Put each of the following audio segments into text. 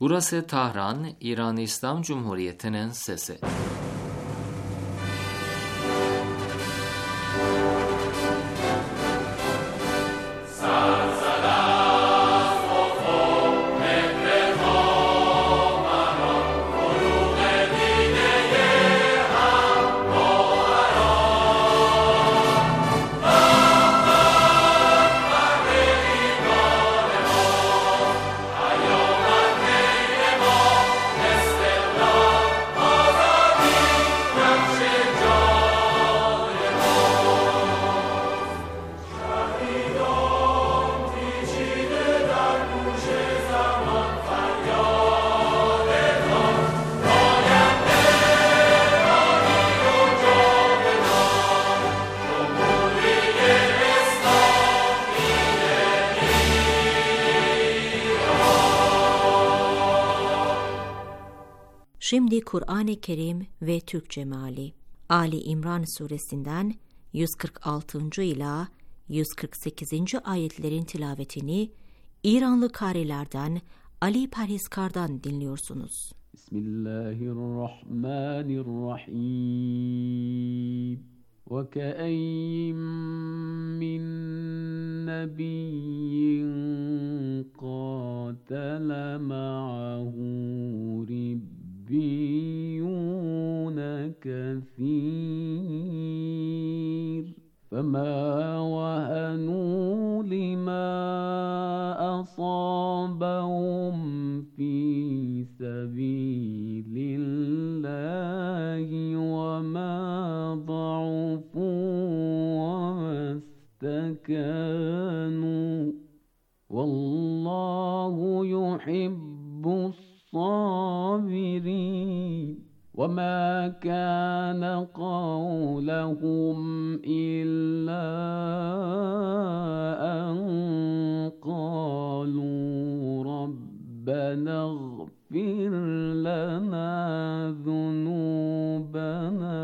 Burası Tahran, İran İslam Cumhuriyeti'nin sesi. Şimdi Kur'an-ı Kerim ve Türkçe meali. Ali İmran suresinden 146. ila 148. ayetlerin tilavetini İranlı karilerden Ali Perhiskar'dan dinliyorsunuz. Bismillahirrahmanirrahim. وَكَأَيِّن مِّن نَّبِيٍّ قَاتَلَ مَعَهُ رِبِّيُّونَ كَثِيرٌ فَمَا وَهَنُوا لِمَا أَصَابَهُمْ فِي سَبِيلِ اللَّهِ وَمَا ضَعُفُوا وَمَا اسْتَكَانُوا وَاللَّهُ يُحِبُّ الصَّابِرِينَ وَمَا كَانَ قَوْلَهُمْ إِلَّا أَن قَالُوا رَبَّنَا اغْفِرْ لَنَا ذُنُوبَنَا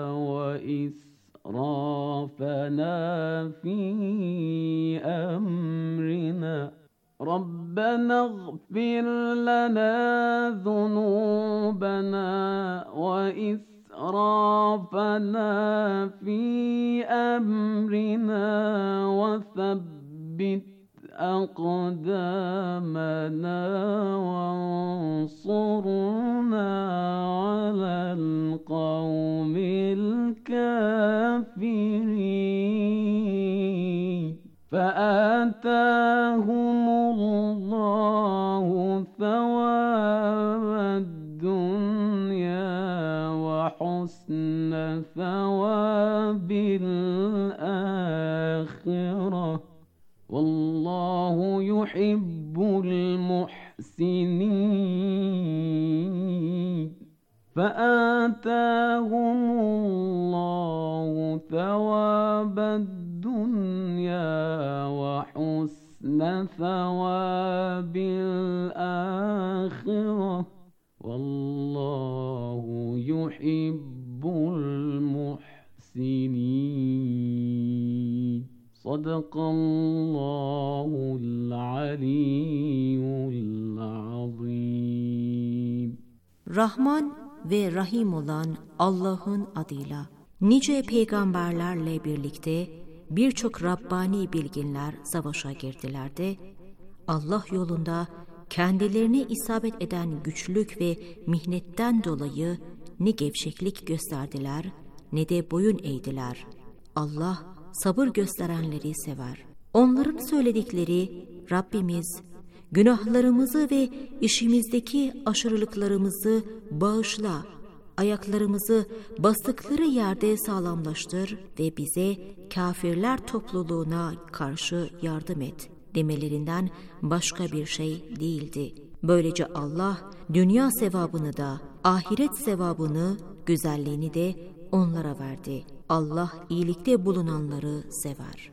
وَإِسْرَافَنَا فِي أَمْرِنَا رَبَّنَا اغْفِرْ لَنَا ذُنُوبَنَا وَإِسْرَافَنَا فِي أَمْرِنَا وَثَبِّتْ أَقْدَامَنَا وَانصُرْنَا عَلَى الْقَوْمِ الْكَافِرِينَ فَآتَاهُمُ اللَّهُ ثَوَابَ الدُّنْيَا وَحُسْنَ ثَوَابِ الْآخِرَةِ وَاللَّهُ يُحِبُّ الْمُحْسِنِينَ فَآتَاهُمُ اللَّهُ ثَوَابَ الدُّنْيا وَحُسْنَ ثَوَابِ الْآخِرَةِ وَاللَّهُ يُحِبُّ الْمُحْسِنِينَ صدق الله العلي العظيم. Rahman ve Rahim olan Allah'ın adıyla. Nice peygamberlerle birlikte birçok Rabbani bilginler savaşa girdiler de Allah yolunda kendilerine isabet eden güçlük ve mihnetten dolayı ne gevşeklik gösterdiler ne de boyun eğdiler. Allah sabır gösterenleri sever. Onların söyledikleri Rabbimiz günahlarımızı ve işimizdeki aşırılıklarımızı bağışla, ayaklarımızı bastıkları yerde sağlamlaştır ve bize kafirler topluluğuna karşı yardım et demelerinden başka bir şey değildi. Böylece Allah dünya sevabını da ahiret sevabını, güzelliğini de onlara verdi. Allah iyilikte bulunanları sever.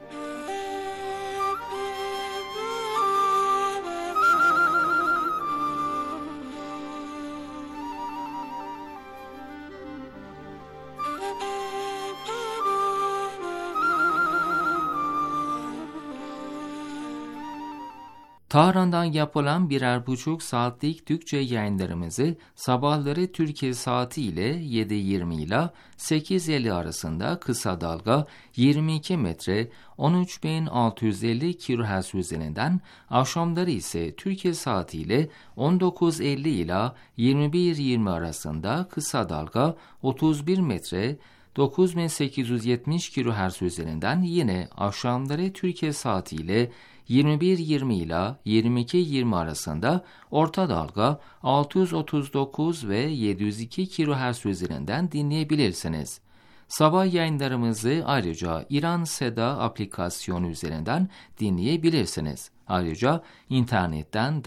Tahran'dan yapılan 1,5 saatlik Türkçe yayınlarımızı sabahları Türkiye saati ile 7:20 ile 8:50 arasında kısa dalga 22 metre 13.650 kHz üzerinden, akşamları ise Türkiye saati ile 19:50 ile 21:20 arasında kısa dalga 31 metre 9870 kHz üzerinden, yine akşamları Türkiye saati ile 21:20 ile 22:20 arasında orta dalga 639 ve 702 kHz üzerinden dinleyebilirsiniz. Sabah yayınlarımızı ayrıca İran Seda aplikasyonu üzerinden dinleyebilirsiniz. Ayrıca internetten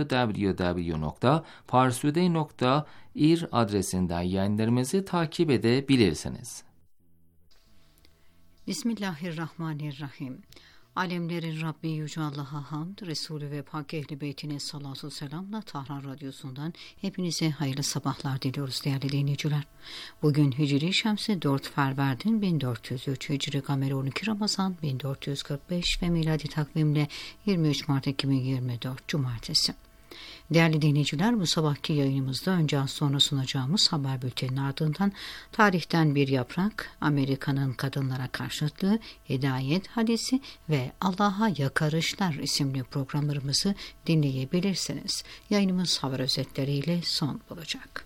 www.parsuday.ir adresinden yayınlarımızı takip edebilirsiniz. Bismillahirrahmanirrahim. Alemlerin Rabbi Yüce Allah'a hamd, Resulü ve Pak Ehl-i Beytine salatu selamla Tahran Radyosu'ndan hepinize hayırlı sabahlar diliyoruz değerli dinleyiciler. Bugün Hicri Şemsi 4 Ferverdin 1403, Hicri Kameri 12 Ramazan 1445 ve miladi takvimle 23 Mart 2024 Cumartesi. Değerli dinleyiciler, bu sabahki yayınımızda önce az sonra sunacağımız haber bülteninin ardından tarihten bir yaprak, Amerika'nın kadınlara karşıtlığı, hidayet hadisi ve Allah'a yakarışlar isimli programlarımızı dinleyebilirsiniz. Yayınımız haber özetleriyle son bulacak.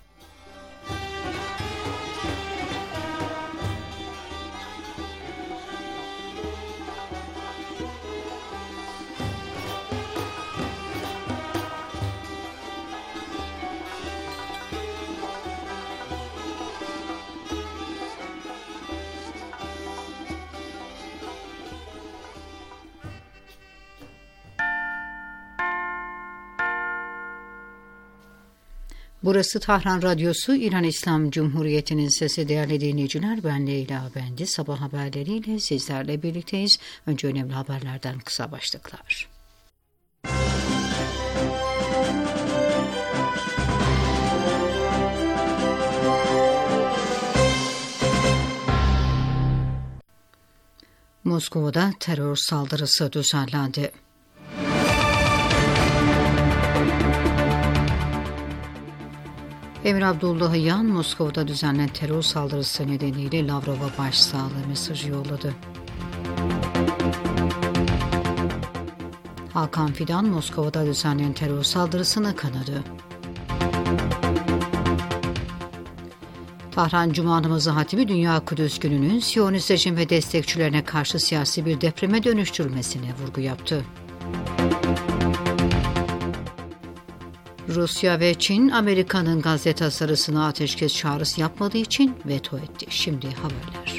Burası Tahran Radyosu, İran İslam Cumhuriyeti'nin sesi. Değerli dinleyiciler, ben Leyla Bendi. Sabah haberleriyle sizlerle birlikteyiz. Önce önemli haberlerden kısa başlıklar. Moskova'da terör saldırısı düzenlendi. Emir Abdullahian, Moskova'da düzenlenen terör saldırısı nedeniyle Lavrov'a başsağlığı mesajı yolladı. Hakan Fidan, Moskova'da düzenlenen terör saldırısını kınadı. Tahran Cuma namazı hatibi, Dünya Kudüs Günü'nün Siyonist rejim ve destekçilerine karşı siyasi bir depreme dönüştürülmesine vurgu yaptı. Rusya ve Çin, Amerika'nın Gazze tasarısına ateşkes çağrısı yapmadığı için veto etti. Şimdi haberler.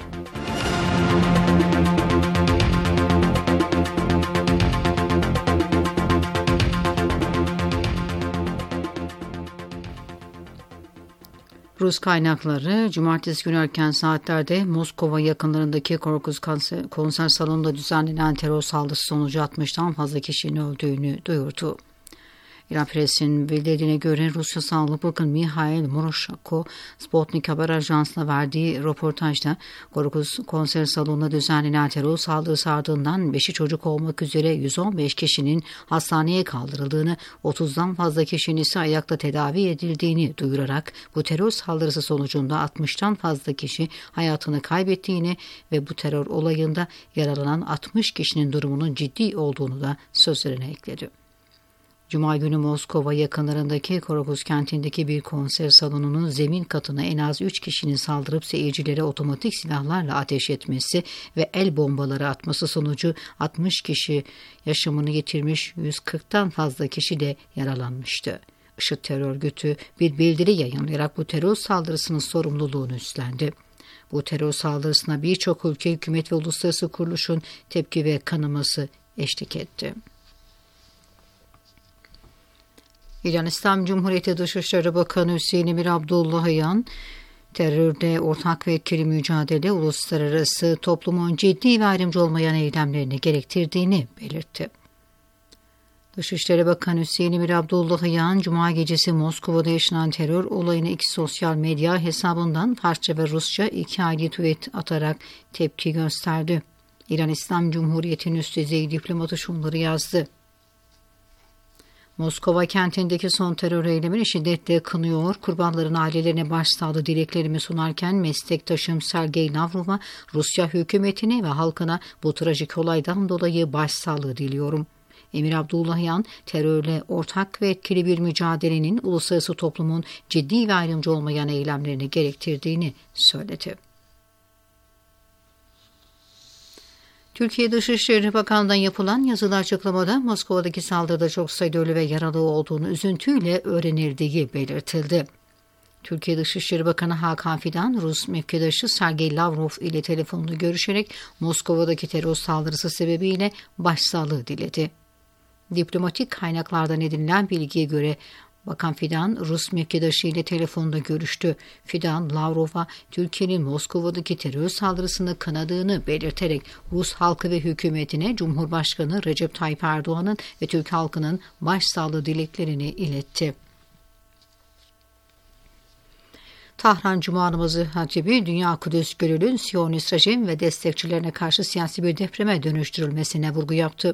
Rus kaynakları cumartesi günü erken saatlerde Moskova yakınlarındaki Korkuz konser salonunda düzenlenen terör saldırısı sonucu 60'tan fazla kişinin öldüğünü duyurdu. İran Press'in bildirdiğine göre Rusya Sağlık Bakanı Mikhail Moroshko, Sputnik Haber Ajansı'na verdiği röportajda Korkuz konser salonunda düzenlenen terör saldırısı ardından 5'i çocuk olmak üzere 115 kişinin hastaneye kaldırıldığını, 30'dan fazla kişinin ise ayakta tedavi edildiğini duyurarak bu terör saldırısı sonucunda 60'tan fazla kişi hayatını kaybettiğini ve bu terör olayında yaralanan 60 kişinin durumunun ciddi olduğunu da sözlerine ekledi. Cuma günü Moskova yakınlarındaki Korokuz kentindeki bir konser salonunun zemin katına en az 3 kişinin saldırıp seyircilere otomatik silahlarla ateş etmesi ve el bombaları atması sonucu 60 kişi yaşamını yitirmiş, 140'tan fazla kişi de yaralanmıştı. IŞİD terör örgütü bir bildiri yayınlayarak bu terör saldırısının sorumluluğunu üstlendi. Bu terör saldırısına birçok ülke, hükümet ve uluslararası kuruluşun tepki ve kınaması eşlik etti. İran İslam Cumhuriyeti Dışişleri Bakanı Hüseyin Emir Abdullahian, terörde ortak ve etkili mücadele uluslararası toplumun ciddi ve ayrımcı olmayan eylemlerini gerektirdiğini belirtti. Dışişleri Bakanı Hüseyin Emir Abdullahian, Cuma gecesi Moskova'da yaşanan terör olayını iki sosyal medya hesabından Farsça ve Rusça 2 ayrı tweet atarak tepki gösterdi. İran İslam Cumhuriyeti'nin üst düzey diplomatı şunları yazdı. Moskova kentindeki son terör eylemini şiddetle kınıyor, kurbanların ailelerine başsağlığı dileklerimi sunarken meslektaşım Sergey Lavrov'a, Rusya hükümetine ve halkına bu trajik olaydan dolayı başsağlığı diliyorum. Emir Abdullahian, terörle ortak ve etkili bir mücadelenin uluslararası toplumun ciddi ve ayrımcı olmayan eylemlerini gerektirdiğini söyledi. Türkiye Dışişleri Bakanlığı'ndan yapılan yazılı açıklamada Moskova'daki saldırıda çok sayıda ölü ve yaralı olduğunu üzüntüyle öğrenildiği belirtildi. Türkiye Dışişleri Bakanı Hakan Fidan, Rus mevkidaşı Sergey Lavrov ile telefonda görüşerek Moskova'daki terör saldırısı sebebiyle başsağlığı diledi. Diplomatik kaynaklardan edinilen bilgiye göre Bakan Fidan, Rus mevkidaşı ile telefonda görüştü. Fidan, Lavrov'a Türkiye'nin Moskova'daki terör saldırısını kınadığını belirterek Rus halkı ve hükümetine Cumhurbaşkanı Recep Tayyip Erdoğan'ın ve Türk halkının başsağlığı dileklerini iletti. Tahran Cuma namazı hatibi, Dünya Kudüs Gölü'nün Siyonist rejim ve destekçilerine karşı siyasi bir depreme dönüştürülmesine vurgu yaptı.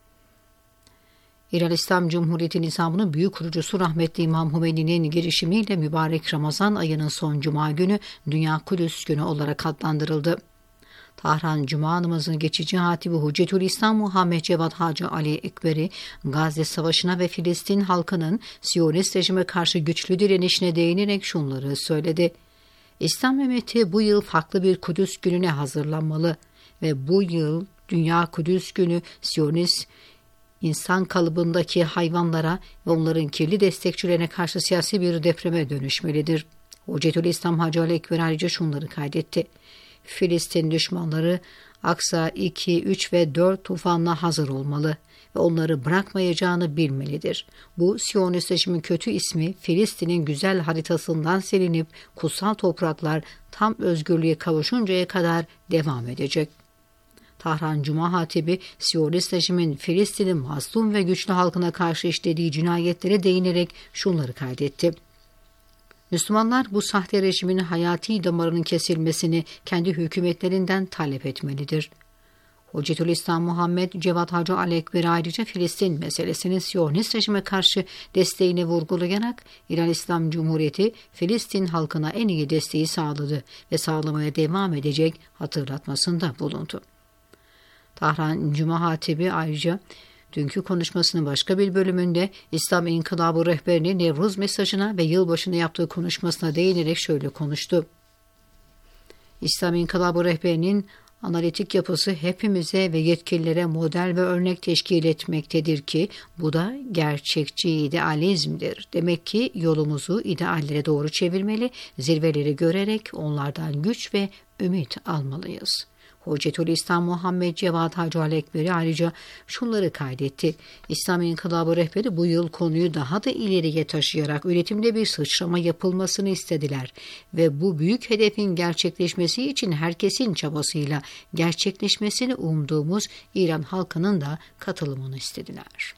İran İslam Cumhuriyeti nizamının büyük kurucusu rahmetli İmam Hümeyni'nin girişimiyle mübarek Ramazan ayının son cuma günü Dünya Kudüs Günü olarak adlandırıldı. Tahran Cuma namazının geçici hatibi Hüccetülislam Muhammed Cevat Hacı Ali Ekberi, Gazze Savaşı'na ve Filistin halkının Siyonist rejime karşı güçlü direnişine değinerek şunları söyledi. İslam ümmeti bu yıl farklı bir Kudüs Günü'ne hazırlanmalı ve bu yıl Dünya Kudüs Günü Siyonist İnsan kalıbındaki hayvanlara ve onların kirli destekçilerine karşı siyasi bir depreme dönüşmelidir. Hüccetülislam Hacı Ali Ekber ayrıca şunları kaydetti. Filistin düşmanları Aksa 2, 3 ve 4 tufanla hazır olmalı ve onları bırakmayacağını bilmelidir. Bu Siyonist rejimin kötü ismi Filistin'in güzel haritasından silinip kutsal topraklar tam özgürlüğe kavuşuncaya kadar devam edecek. Tahran Cuma hatibi, Siyonist rejimin Filistin'in mazlum ve güçlü halkına karşı işlediği cinayetlere değinerek şunları kaydetti. Müslümanlar bu sahte rejimin hayati damarının kesilmesini kendi hükümetlerinden talep etmelidir. Hüccetülislam Muhammed Cevat Hacı Ali Ekber ayrıca Filistin meselesinin Siyonist rejime karşı desteğini vurgulayarak İran İslam Cumhuriyeti Filistin halkına en iyi desteği sağladı ve sağlamaya devam edecek hatırlatmasında bulundu. Tahran Cuma hatibi ayrıca dünkü konuşmasının başka bir bölümünde İslam İnkılabı rehberinin Nevruz mesajına ve yılbaşında yaptığı konuşmasına değinerek şöyle konuştu. İslam İnkılabı rehberinin analitik yapısı hepimize ve yetkililere model ve örnek teşkil etmektedir ki bu da gerçekçi idealizmdir. Demek ki yolumuzu ideallere doğru çevirmeli, zirveleri görerek onlardan güç ve ümit almalıyız. Hüccetülislam Muhammed Cevat Hacı Ali Ekberi ayrıca şunları kaydetti. İslam İnkılabı rehberi bu yıl konuyu daha da ileriye taşıyarak üretimde bir sıçrama yapılmasını istediler ve bu büyük hedefin gerçekleşmesi için herkesin çabasıyla gerçekleşmesini umduğumuz İran halkının da katılımını istediler.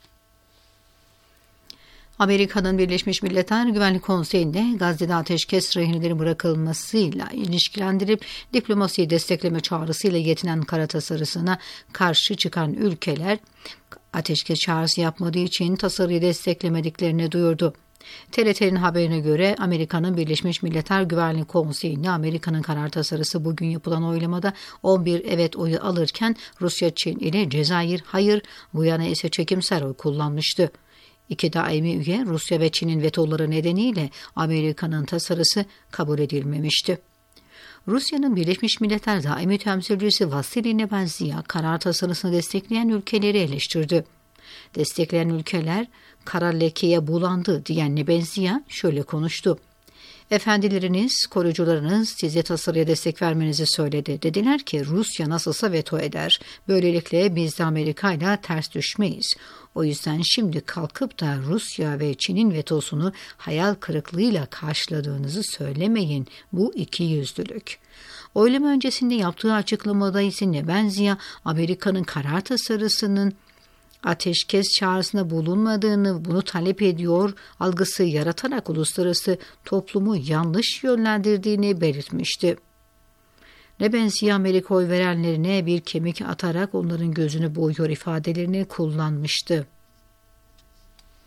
Amerika'nın Birleşmiş Milletler Güvenlik Konseyi'nde Gazze'de ateşkes rehinelerin bırakılmasıyla ilişkilendirip diplomasiyi destekleme çağrısıyla yetinen kara tasarısına karşı çıkan ülkeler ateşkes çağrısı yapmadığı için tasarıyı desteklemediklerini duyurdu. TRT'nin haberine göre Amerika'nın Birleşmiş Milletler Güvenlik Konseyi'nde Amerika'nın karar tasarısı bugün yapılan oylamada 11 evet oyu alırken Rusya, Çin ile Cezayir hayır, Guyana ise çekimser oy kullanmıştı. İki daimi üye Rusya ve Çin'in vetoları nedeniyle Amerika'nın tasarısı kabul edilmemişti. Rusya'nın Birleşmiş Milletler Daimi Temsilcisi Vasily Nebenzia karar tasarısını destekleyen ülkeleri eleştirdi. Destekleyen ülkeler kara lekeye bulandı diyen Nebenzia şöyle konuştu. Efendileriniz, koruyucularınız size tasarıya destek vermenizi söyledi. Dediler ki Rusya nasılsa veto eder. Böylelikle biz de Amerika ile ters düşmeyiz. O yüzden şimdi kalkıp da Rusya ve Çin'in vetosunu hayal kırıklığıyla karşıladığınızı söylemeyin. Bu ikiyüzlülük. Oylama öncesinde yaptığı açıklamada ise Nebenzia, Amerika'nın karar tasarısının ateşkes çağrısında bulunmadığını, bunu talep ediyor algısı yaratarak uluslararası toplumu yanlış yönlendirdiğini belirtmişti. Nebenzia Amerika oy verenlerine bir kemik atarak onların gözünü boyuyor ifadelerini kullanmıştı.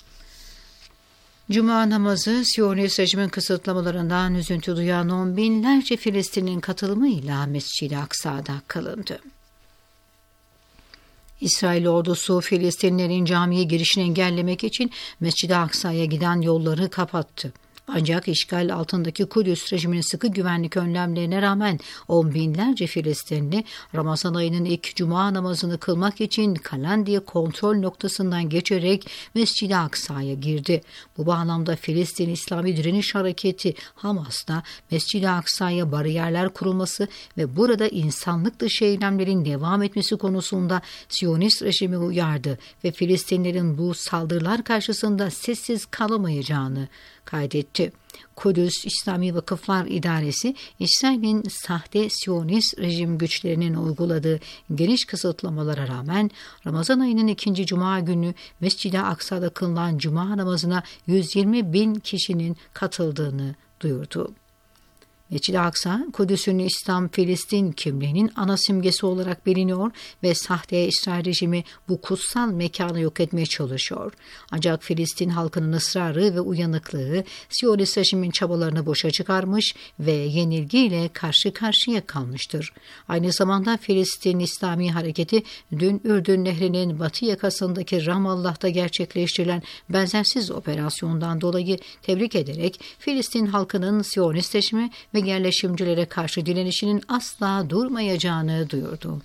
Cuma namazı Siyonist rejimin kısıtlamalarından üzüntü duyan on binlerce Filistin'in katılımıyla Mescid-i Aksa'da kılındı. İsrail ordusu Filistinlilerin camiye girişini engellemek için Mescid-i Aksa'ya giden yolları kapattı. Ancak işgal altındaki Kudüs rejiminin sıkı güvenlik önlemlerine rağmen on binlerce Filistinli Ramazan ayının ilk cuma namazını kılmak için Kalandiye kontrol noktasından geçerek Mescid-i Aksa'ya girdi. Bu bağlamda Filistin İslami Direniş Hareketi Hamas'ta Mescid-i Aksa'ya bariyerler kurulması ve burada insanlık dışı eylemlerin devam etmesi konusunda Siyonist rejimi uyardı ve Filistinlerin bu saldırılar karşısında sessiz kalamayacağını kaydetti. Kudüs İslami Vakıflar İdaresi, İsrail'in sahte Siyonist rejim güçlerinin uyguladığı geniş kısıtlamalara rağmen Ramazan ayının 2. Cuma günü Mescid-i Aksa'da kılınan Cuma namazına 120 bin kişinin katıldığını duyurdu. Mescid-i Aksa, Kudüs'ün İslam-Filistin kimliğinin ana simgesi olarak biliniyor ve sahte İsrail rejimi bu kutsal mekanı yok etmeye çalışıyor. Ancak Filistin halkının ısrarı ve uyanıklığı Siyonist rejimin çabalarını boşa çıkarmış ve yenilgiyle karşı karşıya kalmıştır. Aynı zamanda Filistin İslami Hareketi dün Ürdün Nehri'nin batı yakasındaki Ramallah'ta gerçekleştirilen benzersiz operasyondan dolayı tebrik ederek Filistin halkının Siyonist rejimi ve yerleşimcilere karşı direnişinin asla durmayacağını duyurdu.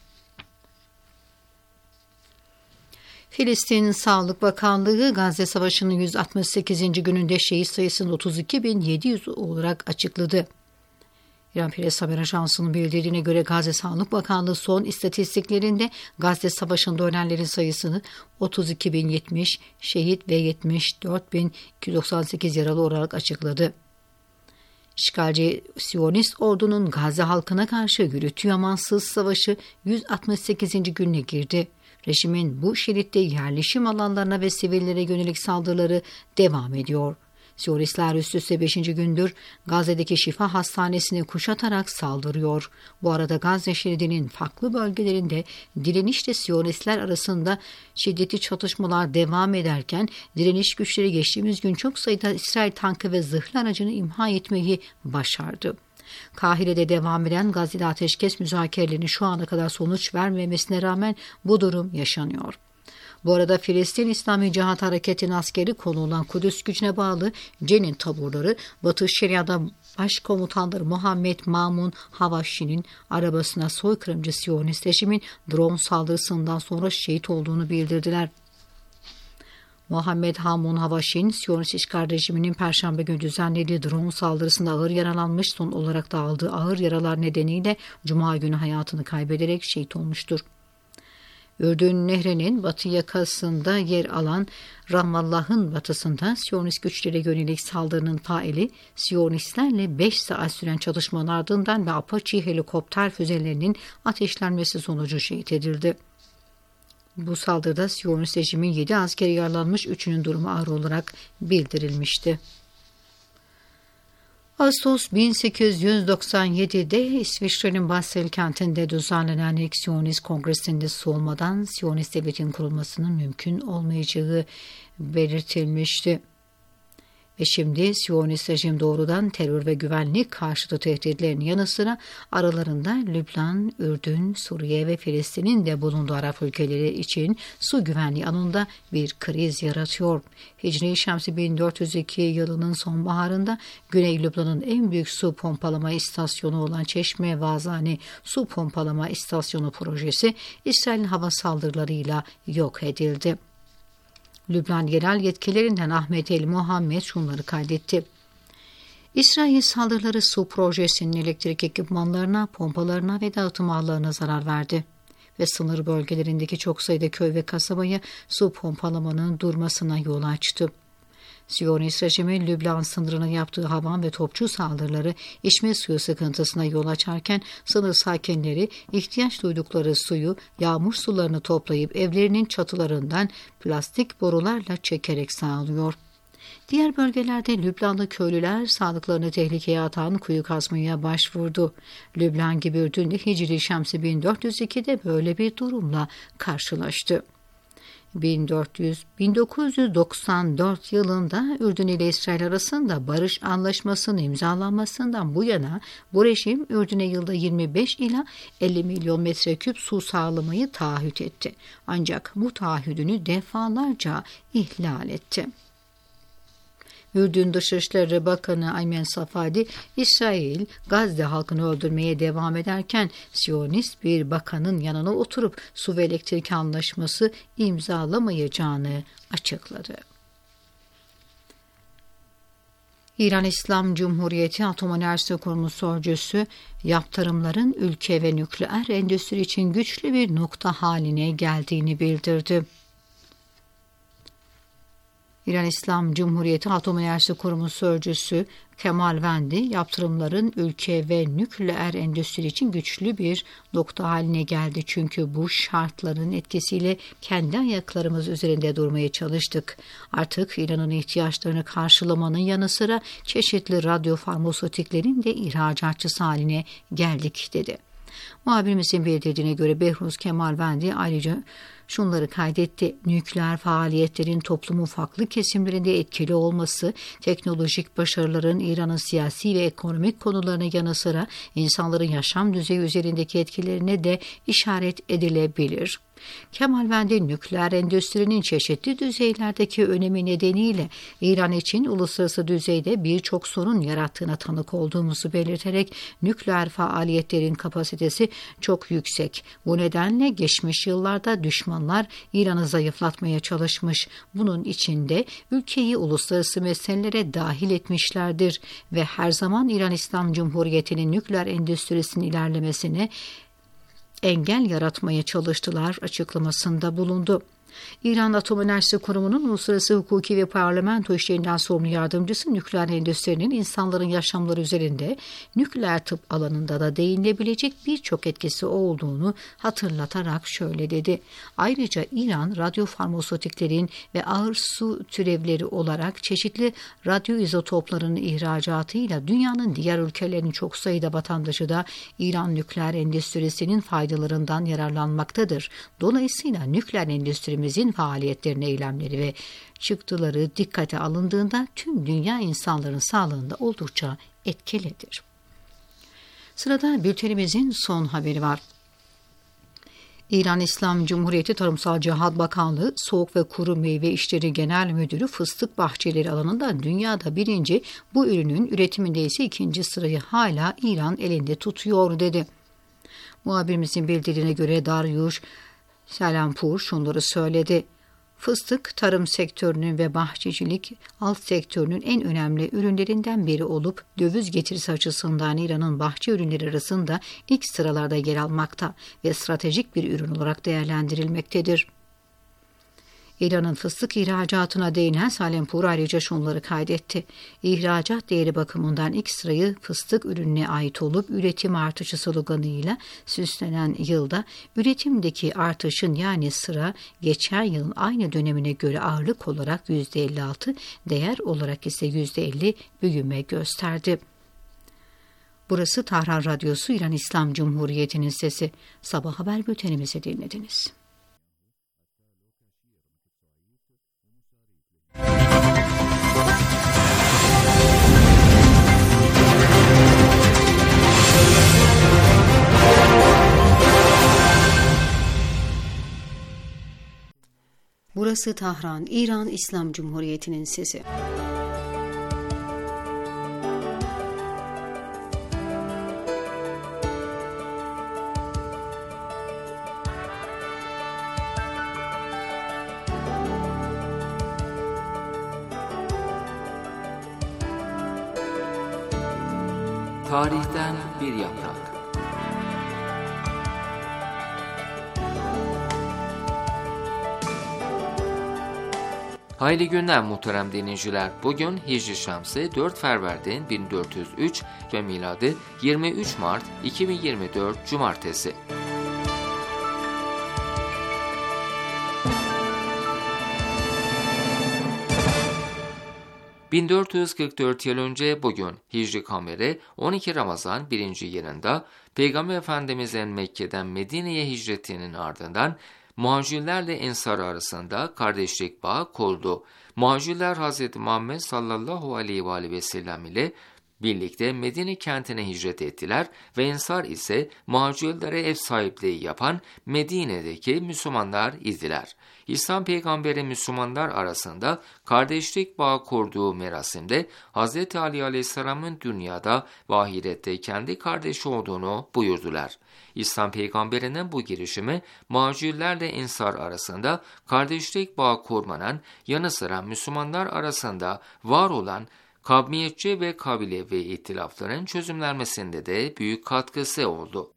Filistin Sağlık Bakanlığı Gazze Savaşı'nın 168. gününde şehit sayısını 32.700 olarak açıkladı. İran Press Haber Ajansı'nın bildirdiğine göre Gazze Sağlık Bakanlığı son istatistiklerinde Gazze Savaşı'nda ölenlerin sayısını 32.070 şehit ve 74.298 yaralı olarak açıkladı. İşgalci Siyonist ordunun Gazze halkına karşı yürüttüğü amansız savaşı 168. gününe girdi. Rejimin bu şeritte yerleşim alanlarına ve sivillere yönelik saldırıları devam ediyor. Siyonistler üst üste 5. gündür Gazze'deki Şifa Hastanesi'ni kuşatarak saldırıyor. Bu arada Gazze şeridinin farklı bölgelerinde direnişle Siyonistler arasında şiddetli çatışmalar devam ederken direniş güçleri geçtiğimiz gün çok sayıda İsrail tankı ve zırhlı aracını imha etmeyi başardı. Kahire'de devam eden Gazze'de ateşkes müzakerelerinin şu ana kadar sonuç vermemesine rağmen bu durum yaşanıyor. Bu arada Filistin İslami Cihat Hareketi'nin askeri kolu olan Kudüs gücüne bağlı Cenin taburları Batı Şeria'da Başkomutanları Muhammed Mamun Havashi'nin arabasına soykırımcı Siyonist rejimin drone saldırısından sonra şehit olduğunu bildirdiler. Muhammed Hamun Havashi'nin Siyonist işgal rejiminin Perşembe günü düzenlediği drone saldırısında ağır yaralanmış, son olarak da aldığı ağır yaralar nedeniyle Cuma günü hayatını kaybederek şehit olmuştur. Ürdün Nehri'nin batı yakasında yer alan Ramallah'ın batısında Siyonist güçlere yönelik saldırının faili Siyonistlerle 5 saat süren çatışmanın ardından ve Apache helikopter füzelerinin ateşlenmesi sonucu şehit edildi. Bu saldırıda Siyonist rejimin 7 askeri yaralanmış, 3'ünün durumu ağır olarak bildirilmişti. Ağustos 1897'de İsviçre'nin Basel kentinde düzenlenen ilk Siyonist Kongresi'nde soğumadan Siyonist devletin kurulmasının mümkün olmayacağı belirtilmişti. Ve şimdi Siyonist rejim doğrudan terör ve güvenlik karşıtı tehditlerinin yanı sıra aralarında Lübnan, Ürdün, Suriye ve Filistin'in de bulunduğu Arap ülkeleri için su güvenliği alanında bir kriz yaratıyor. Hicri Şemsi 1402 yılının sonbaharında Güney Lübnan'ın en büyük su pompalama istasyonu olan Çeşme Vazani Su Pompalama İstasyonu projesi İsrail'in hava saldırılarıyla yok edildi. Lübnan yerel yetkililerinden Ahmet El Muhammed şunları kaydetti. İsrail saldırıları su projesinin elektrik ekipmanlarına, pompalarına ve dağıtım ağlarına zarar verdi ve sınır bölgelerindeki çok sayıda köy ve kasabaya su pompalamanın durmasına yol açtı. Siyonist rejimi Lübnan sınırına yaptığı havan ve topçu saldırıları içme suyu sıkıntısına yol açarken sınır sakinleri ihtiyaç duydukları suyu, yağmur sularını toplayıp evlerinin çatılarından plastik borularla çekerek sağlıyor. Diğer bölgelerde Lübnanlı köylüler sağlıklarını tehlikeye atan kuyu kazmaya başvurdu. Lübnan gibi Ürdün'de Hicri Şemsi 1402'de böyle bir durumla karşılaştı. 1994 yılında Ürdün ile İsrail arasında barış anlaşmasının imzalanmasından bu yana bu rejim Ürdün'e yılda 25 ila 50 milyon metreküp su sağlamayı taahhüt etti. Ancak bu taahhüdünü defalarca ihlal etti. Ürdün Dışişleri Bakanı Aymen Safadi, İsrail Gazze halkını öldürmeye devam ederken Siyonist bir bakanın yanına oturup su ve elektrik anlaşması imzalamayacağını açıkladı. İran İslam Cumhuriyeti Atom Enerjisi Kurumu sözcüsü, yaptırımların ülke ve nükleer endüstri için güçlü bir nokta haline geldiğini bildirdi. İran İslam Cumhuriyeti Atom Enerjisi Kurumu sözcüsü Kemal Vendi, yaptırımların ülke ve nükleer endüstri için güçlü bir nokta haline geldi. Çünkü bu şartların etkisiyle kendi ayaklarımız üzerinde durmaya çalıştık. Artık İran'ın ihtiyaçlarını karşılamanın yanı sıra çeşitli radyofarmasötiklerin de ihracatçısı haline geldik dedi. Muhabirimizin bildirdiğine göre Behruz Kemal Vendi ayrıca şunları kaydetti. Nükleer faaliyetlerin toplumun farklı kesimlerinde etkili olması, teknolojik başarıların İran'ın siyasi ve ekonomik konularına yanı sıra insanların yaşam düzeyi üzerindeki etkilerine de işaret edilebilir. Kemal Vendi, nükleer endüstrinin çeşitli düzeylerdeki önemi nedeniyle İran için uluslararası düzeyde birçok sorun yarattığına tanık olduğumuzu belirterek nükleer faaliyetlerin kapasitesi çok yüksek. Bu nedenle geçmiş yıllarda düşmanlar İran'ı zayıflatmaya çalışmış. Bunun içinde ülkeyi uluslararası meselelere dahil etmişlerdir ve her zaman İran İslam Cumhuriyeti'nin nükleer endüstrisinin ilerlemesine engel yaratmaya çalıştılar açıklamasında bulundu. İran Atom Enerjisi Kurumu'nun uluslararası hukuki ve parlamento işlerinden sorumlu yardımcısı nükleer endüstrinin insanların yaşamları üzerinde nükleer tıp alanında da değinilebilecek birçok etkisi olduğunu hatırlatarak şöyle dedi. Ayrıca İran radyofarmasötiklerin ve ağır su türevleri olarak çeşitli radyoizotopların ihracatıyla dünyanın diğer ülkelerinin çok sayıda vatandaşı da İran nükleer endüstrisinin faydalarından yararlanmaktadır. Dolayısıyla nükleer endüstrimiz faaliyetlerin eylemleri ve çıktıları dikkate alındığında tüm dünya insanların sağlığında oldukça etkilidir. Sırada bültenimizin son haberi var. İran İslam Cumhuriyeti Tarımsal Cihat Bakanlığı Soğuk ve Kuru Meyve İşleri Genel Müdürü fıstık bahçeleri alanında dünyada birinci, bu ürünün üretiminde ise ikinci sırayı hala İran elinde tutuyor dedi. Muhabirimizin bildirdiğine göre Daryush Salampur şunları söyledi. Fıstık, tarım sektörünün ve bahçecilik alt sektörünün en önemli ürünlerinden biri olup döviz getirisi açısından İran'ın bahçe ürünleri arasında ilk sıralarda yer almakta ve stratejik bir ürün olarak değerlendirilmektedir. İran'ın fıstık ihracatına değinen Salampur ayrıca şunları kaydetti. İhracat değeri bakımından ilk sırayı fıstık ürününe ait olup üretim artışı sloganıyla süslenen yılda üretimdeki artışın yani sıra geçen yılın aynı dönemine göre ağırlık olarak %56, değer olarak ise %50 büyüme gösterdi. Burası Tahran Radyosu, İran İslam Cumhuriyeti'nin sesi. Sabah haber bültenimizi dinlediniz. Burası Tahran, İran İslam Cumhuriyeti'nin sesi. Tarihten bir yaprak. Hayırlı günler muhterem dinleyiciler. Bugün Hicri Şamsı 4 Ferver'den 1403 ve miladı 23 Mart 2024 Cumartesi. ...1444 yıl önce bugün Hicri Kameri 12 Ramazan 1. yılında Peygamber Efendimiz'in Mekke'den Medine'ye hicretinin ardından muhacirlerle ensar arasında kardeşlik bağı kurdu. Muhacirler Hz. Muhammed sallallahu aleyhi ve sellem ile birlikte Medine kentine hicret ettiler ve ensar ise muhacirlere ev sahipliği yapan Medine'deki Müslümanlar idiler. İslam peygamberi Müslümanlar arasında kardeşlik bağı kurduğu merasimde Hz. Ali aleyhisselamın dünyada ve ahirette kendi kardeşi olduğunu buyurdular. İslam peygamberinin bu girişimi muhacirlerle ensar arasında kardeşlik bağı kurmanın yanı sıra Müslümanlar arasında var olan kavmiyetçi ve kabilevi ihtilafların çözümlenmesinde de büyük katkısı oldu.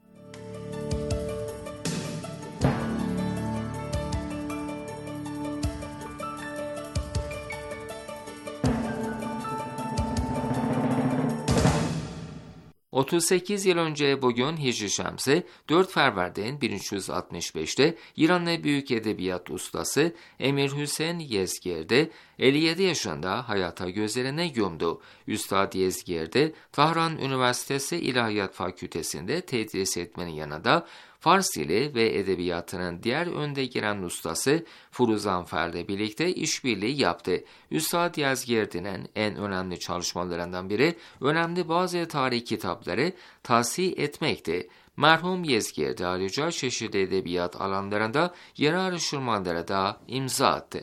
...38 yıl önce bugün Hicri Şemsi 4 Ferverdin 1365'te İranlı büyük edebiyat ustası Emir Hüseyin Yezgirdi 57 yaşında hayata gözlerine yumdu. Üstad Yezgirdi Tahran Üniversitesi İlahiyat Fakültesi'nde tedris etmenin yanında Fars dili ve edebiyatının diğer önde giren ustası Firuzanfer'le birlikte işbirliği yaptı. Üstad Yezgirdi'nin en önemli çalışmalarından biri önemli bazı tarih kitapları tahsis etmekti. Merhum Yezgirdi ayrıca çeşitli edebiyat alanlarında yeni araştırmalara da imza attı.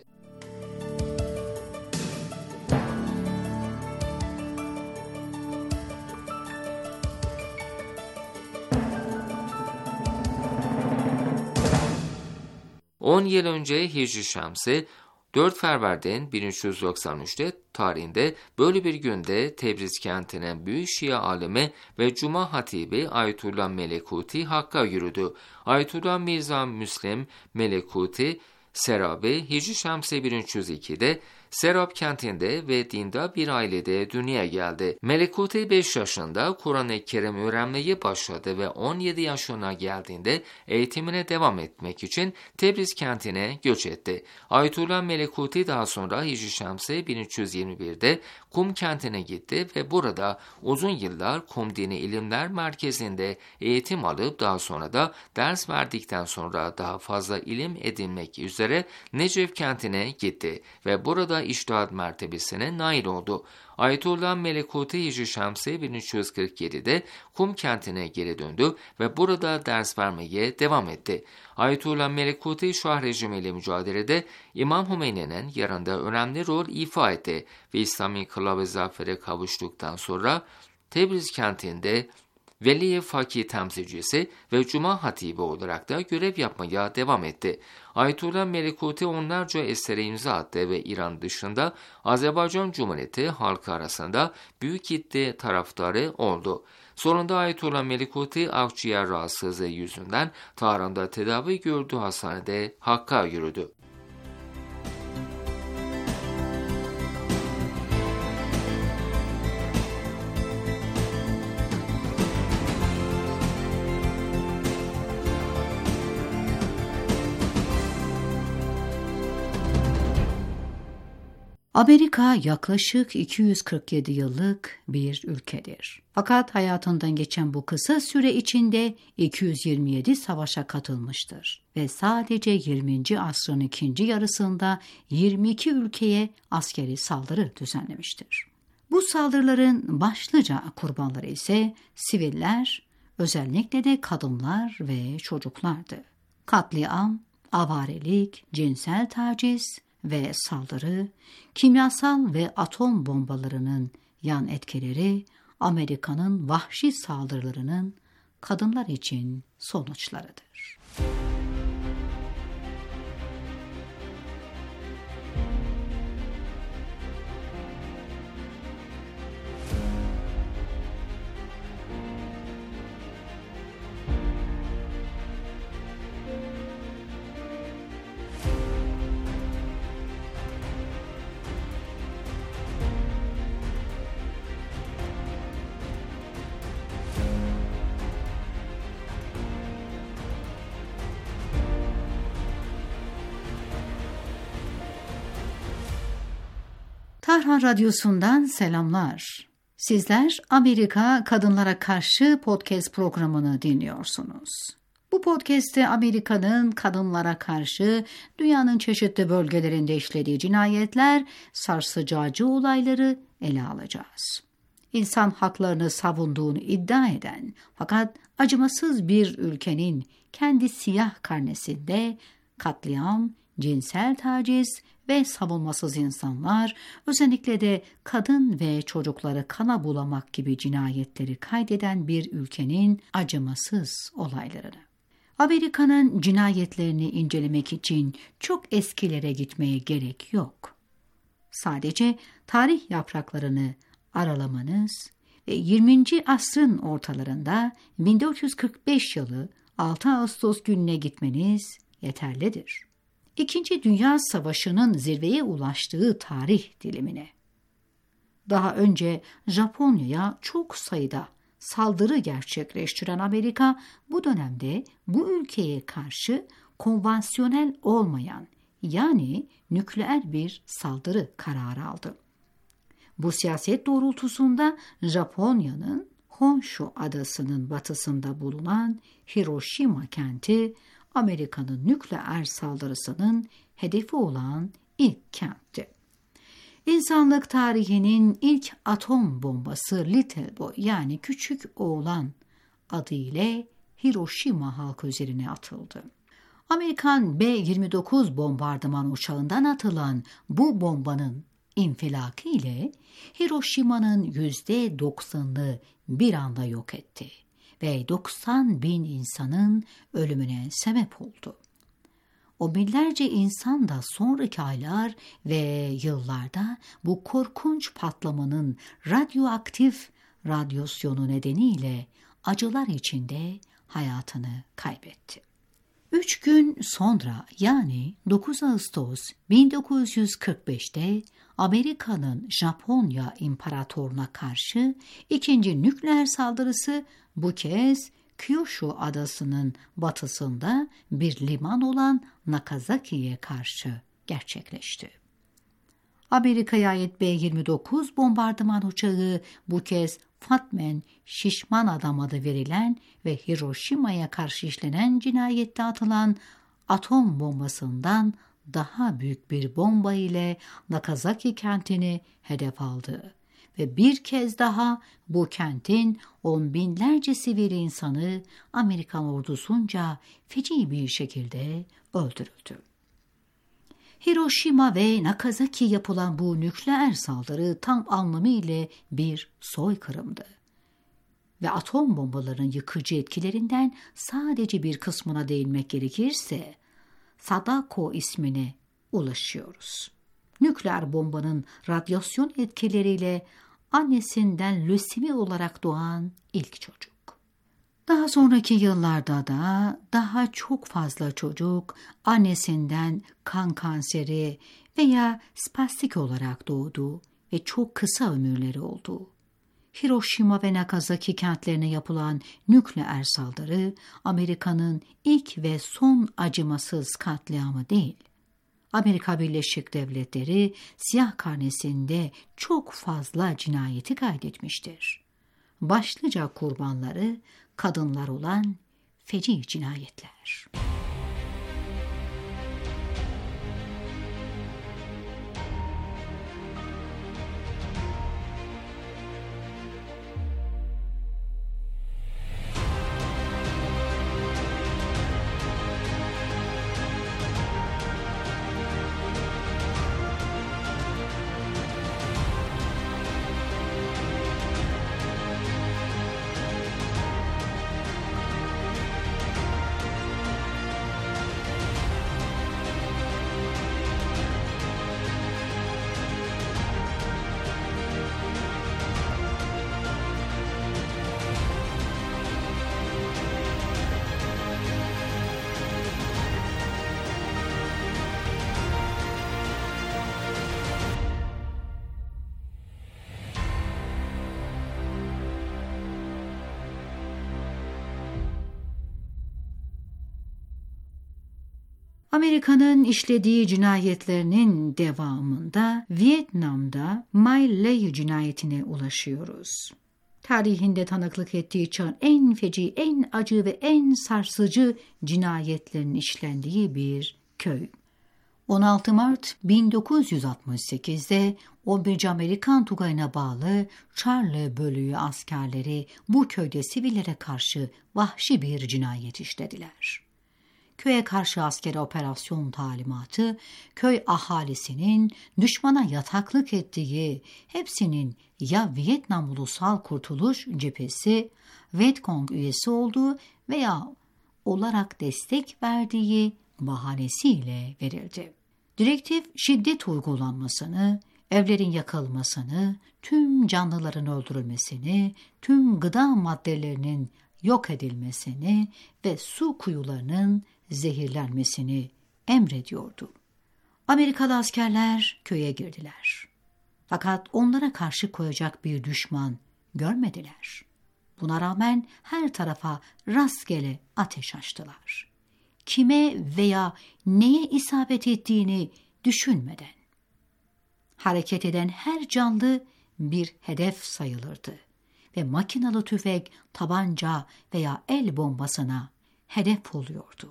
On yıl önce Hicri Şemsi 4 Ferverdin 1393'te tarihinde böyle bir günde Tebriz kentinin büyük Şia alimi ve Cuma hatibi Ayetullah Melekuti Hakk'a yürüdü. Ayetullah Mirza Müslim Melekuti Serabi Hicri Şemsi 1302'de Serab kentinde ve dindar bir ailede dünyaya geldi. Melekuti 5 yaşında Kur'an-ı Kerim öğrenmeye başladı ve 17 yaşına geldiğinde eğitimine devam etmek için Tebriz kentine göç etti. Ayetullah Melekuti daha sonra Hicri Şemsi 1321'de Kum kentine gitti ve burada uzun yıllar Kum Dini İlimler Merkezi'nde eğitim alıp daha sonra da ders verdikten sonra daha fazla ilim edinmek üzere Necef kentine gitti ve burada içtihat mertebesine nail oldu. Ayetullah Melekuti Hicri Şemsi 1347'de Kum kentine geri döndü ve burada ders vermeye devam etti. Ayetullah Melekuti Şah rejimiyle mücadelede İmam Hümeyni'nin yanında önemli rol ifa etti ve İslami kılavuz zafere kavuştuktan sonra Tebriz kentinde Veli Fakih temsilcisi ve Cuma hatibi olarak da görev yapmaya devam etti. Ayetullah Melekuti onlarca esere imza attı ve İran dışında Azerbaycan Cumhuriyeti halkı arasında büyük kitle taraftarı oldu. Sonunda Ayetullah Melekuti akciğer rahatsızlığı yüzünden Tahran'da tedavi gördüğü hastanede Hakk'a yürüdü. Amerika yaklaşık 247 yıllık bir ülkedir. Fakat hayatından geçen bu kısa süre içinde 227 savaşa katılmıştır ve sadece 20. asrın ikinci yarısında 22 ülkeye askeri saldırı düzenlemiştir. Bu saldırıların başlıca kurbanları ise siviller, özellikle de kadınlar ve çocuklardı. Katliam, avarelik, cinsel taciz ve saldırı, kimyasal ve atom bombalarının yan etkileri, Amerika'nın vahşi saldırılarının kadınlar için sonuçlarıdır. Tahran Radyosu'ndan selamlar. Sizler Amerika Kadınlara Karşı podcast programını dinliyorsunuz. Bu Bu podcast'te Amerika'nın kadınlara karşı dünyanın çeşitli bölgelerinde işlediği cinayetler, sarsıcı acı olayları ele alacağız. İnsan haklarını savunduğunu iddia eden fakat acımasız bir ülkenin kendi siyah karnesinde katliam, cinsel taciz ve savunmasız insanlar, özellikle de kadın ve çocukları kana bulamak gibi cinayetleri kaydeden bir ülkenin acımasız olaylarını. Amerika'nın cinayetlerini incelemek için çok eskilere gitmeye gerek yok. Sadece tarih yapraklarını aralamanız ve 20. asrın ortalarında 1445 yılı 6 Ağustos gününe gitmeniz yeterlidir. İkinci Dünya Savaşı'nın zirveye ulaştığı tarih dilimine. Daha önce Japonya'ya çok sayıda saldırı gerçekleştiren Amerika, bu dönemde bu ülkeye karşı konvansiyonel olmayan, yani nükleer bir saldırı kararı aldı. Bu siyaset doğrultusunda Japonya'nın Honshu adasının batısında bulunan Hiroşima kenti, Amerika'nın nükleer saldırısının hedefi olan ilk kentti. İnsanlık tarihinin ilk atom bombası Little Boy, yani küçük oğlan adı ile Hiroşima halkı üzerine atıldı. Amerikan B-29 bombardıman uçağından atılan bu bombanın infilakı ile Hiroşima'nın %90'ını bir anda yok etti ve 90.000 insanın ölümüne sebep oldu. O binlerce insan da sonraki aylar ve yıllarda bu korkunç patlamanın radyoaktif radyasyonu nedeniyle acılar içinde hayatını kaybetti. 3 gün sonra, yani 9 Ağustos 1945'te Amerika'nın Japonya İmparatorluğu'na karşı ikinci nükleer saldırısı bu kez Kyushu adasının batısında bir liman olan Nakasaki'ye karşı gerçekleşti. Amerika'ya ait B-29 bombardıman uçağı bu kez Fatman Şişman Adam adı verilen ve Hiroşima'ya karşı işlenen cinayette atılan atom bombasından daha büyük bir bomba ile Nakasaki kentini hedef aldı ve bir kez daha bu kentin on binlerce sivil insanı Amerikan ordusunca feci bir şekilde öldürüldü. Hiroşima ve Nakasaki yapılan bu nükleer saldırı tam anlamıyla bir soykırımdı. Ve atom bombalarının yıkıcı etkilerinden sadece bir kısmına değinmek gerekirse, Sadako ismine ulaşıyoruz. Nükleer bombanın radyasyon etkileriyle annesinden lösemi olarak doğan ilk çocuk. Daha sonraki yıllarda da daha çok fazla çocuk annesinden kan kanseri veya spastik olarak doğdu ve çok kısa ömürleri oldu. Hiroşima ve Nakasaki kentlerine yapılan nükleer saldırı Amerika'nın ilk ve son acımasız katliamı değil. Amerika Birleşik Devletleri siyah karnesinde çok fazla cinayeti kaydetmiştir. Başlıca kurbanları kadınlar olan feci cinayetler. Amerika'nın işlediği cinayetlerinin devamında Vietnam'da My Lai cinayetine ulaşıyoruz. tarihinde tanıklık ettiği çağın en feci, en acı ve en sarsıcı cinayetlerin işlendiği bir köy. 16 Mart 1968'de 11. Amerikan Tugayı'na bağlı Charlie bölüğü askerleri bu köyde sivillere karşı vahşi bir cinayet işlediler. Köye karşı askeri operasyon talimatı, köy ahalisinin düşmana yataklık ettiği, hepsinin ya Vietnam Ulusal Kurtuluş Cephesi, Vietcong üyesi olduğu veya olarak destek verdiği bahanesiyle verildi. Direktif şiddet uygulanmasını, evlerin yakılmasını, tüm canlıların öldürülmesini, tüm gıda maddelerinin yok edilmesini ve su kuyularının zehirlenmesini emrediyordu. Amerikalı askerler köye girdiler. Fakat onlara karşı koyacak bir düşman görmediler. Buna rağmen her tarafa rastgele ateş açtılar. Kime veya neye isabet ettiğini düşünmeden. Hareket eden her canlı bir hedef sayılırdı ve makinalı tüfek, tabanca veya el bombasına hedef oluyordu.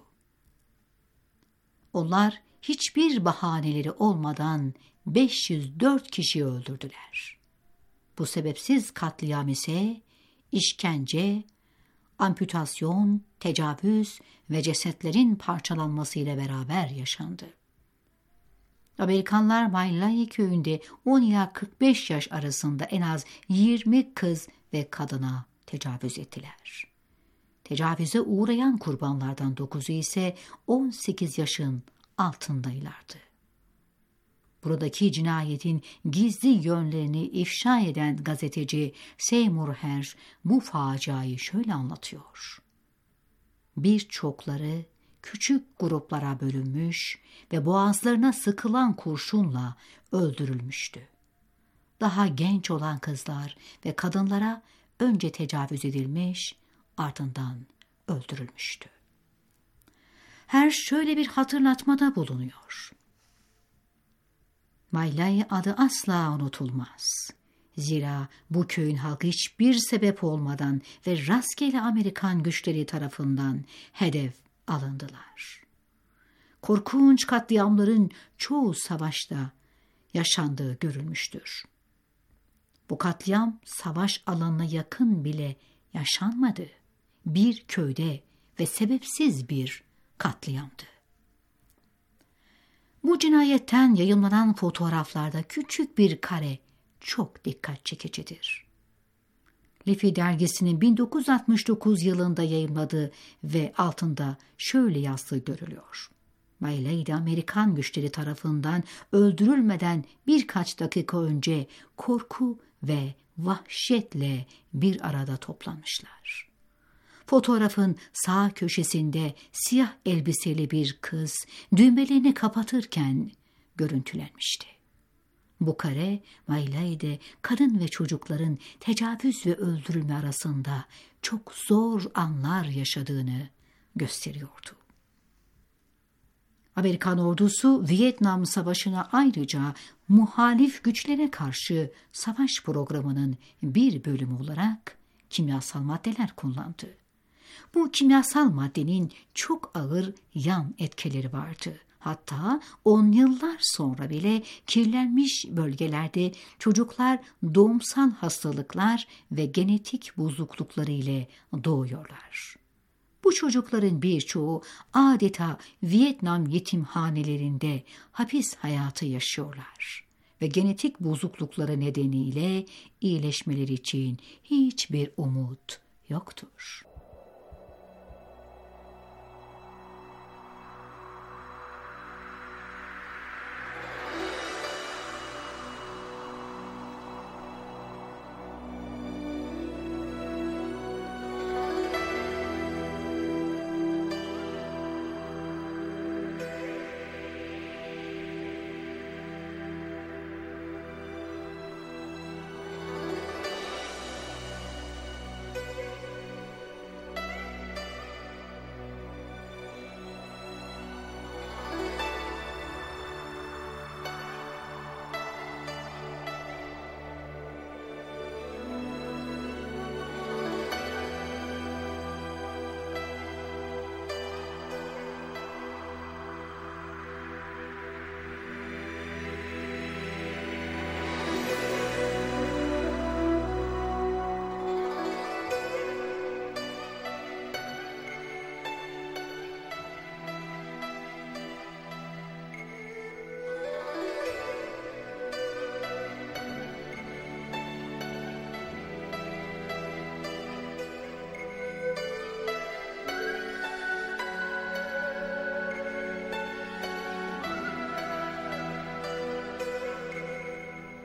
Onlar hiçbir bahaneleri olmadan 504 kişiyi öldürdüler. Bu sebepsiz katliam ise işkence, amputasyon, tecavüz ve cesetlerin parçalanmasıyla beraber yaşandı. Amerikanlar My Lai köyünde 10 ila 45 yaş arasında en az 20 kız ve kadına tecavüz ettiler. Tecavüze uğrayan kurbanlardan 9'u ise 18 yaşın altındaylardı. Buradaki cinayetin gizli yönlerini ifşa eden gazeteci Seymour Hersh bu faciayı şöyle anlatıyor. Birçokları küçük gruplara bölünmüş ve boğazlarına sıkılan kurşunla öldürülmüştü. Daha genç olan kızlar ve kadınlara önce tecavüz edilmiş, ardından öldürülmüştü. Hersh şöyle bir hatırlatmada bulunuyor. My Lai adı asla unutulmaz. Zira bu köyün halkı hiçbir sebep olmadan ve rastgele Amerikan güçleri tarafından hedef alındılar. Korkunç katliamların çoğu savaşta yaşandığı görülmüştür. Bu katliam savaş alanına yakın bile yaşanmadı. Bir köyde ve sebepsiz bir katliamdı. Bu cinayetten yayımlanan fotoğraflarda küçük bir kare çok dikkat çekicidir. Lifi dergisinin 1969 yılında yayımladığı ve altında şöyle yazdığı görülüyor. My Lai'de Amerikan güçleri tarafından öldürülmeden birkaç dakika önce korku ve vahşetle bir arada toplanmışlar. Fotoğrafın sağ köşesinde siyah elbiseli bir kız düğmelerini kapatırken görüntülenmişti. Bu kare, My Lai'de kadın ve çocukların tecavüz ve öldürülme arasında çok zor anlar yaşadığını gösteriyordu. Amerikan ordusu Vietnam Savaşı'na ayrıca muhalif güçlere karşı savaş programının bir bölümü olarak kimyasal maddeler kullandı. Bu kimyasal maddenin çok ağır yan etkileri vardı. Hatta 10 yıllar sonra bile kirlenmiş bölgelerde çocuklar doğumsal hastalıklar ve genetik bozuklukları ile doğuyorlar. Bu çocukların birçoğu adeta Vietnam yetimhanelerinde hapis hayatı yaşıyorlar ve genetik bozuklukları nedeniyle iyileşmeleri için hiçbir umut yoktur.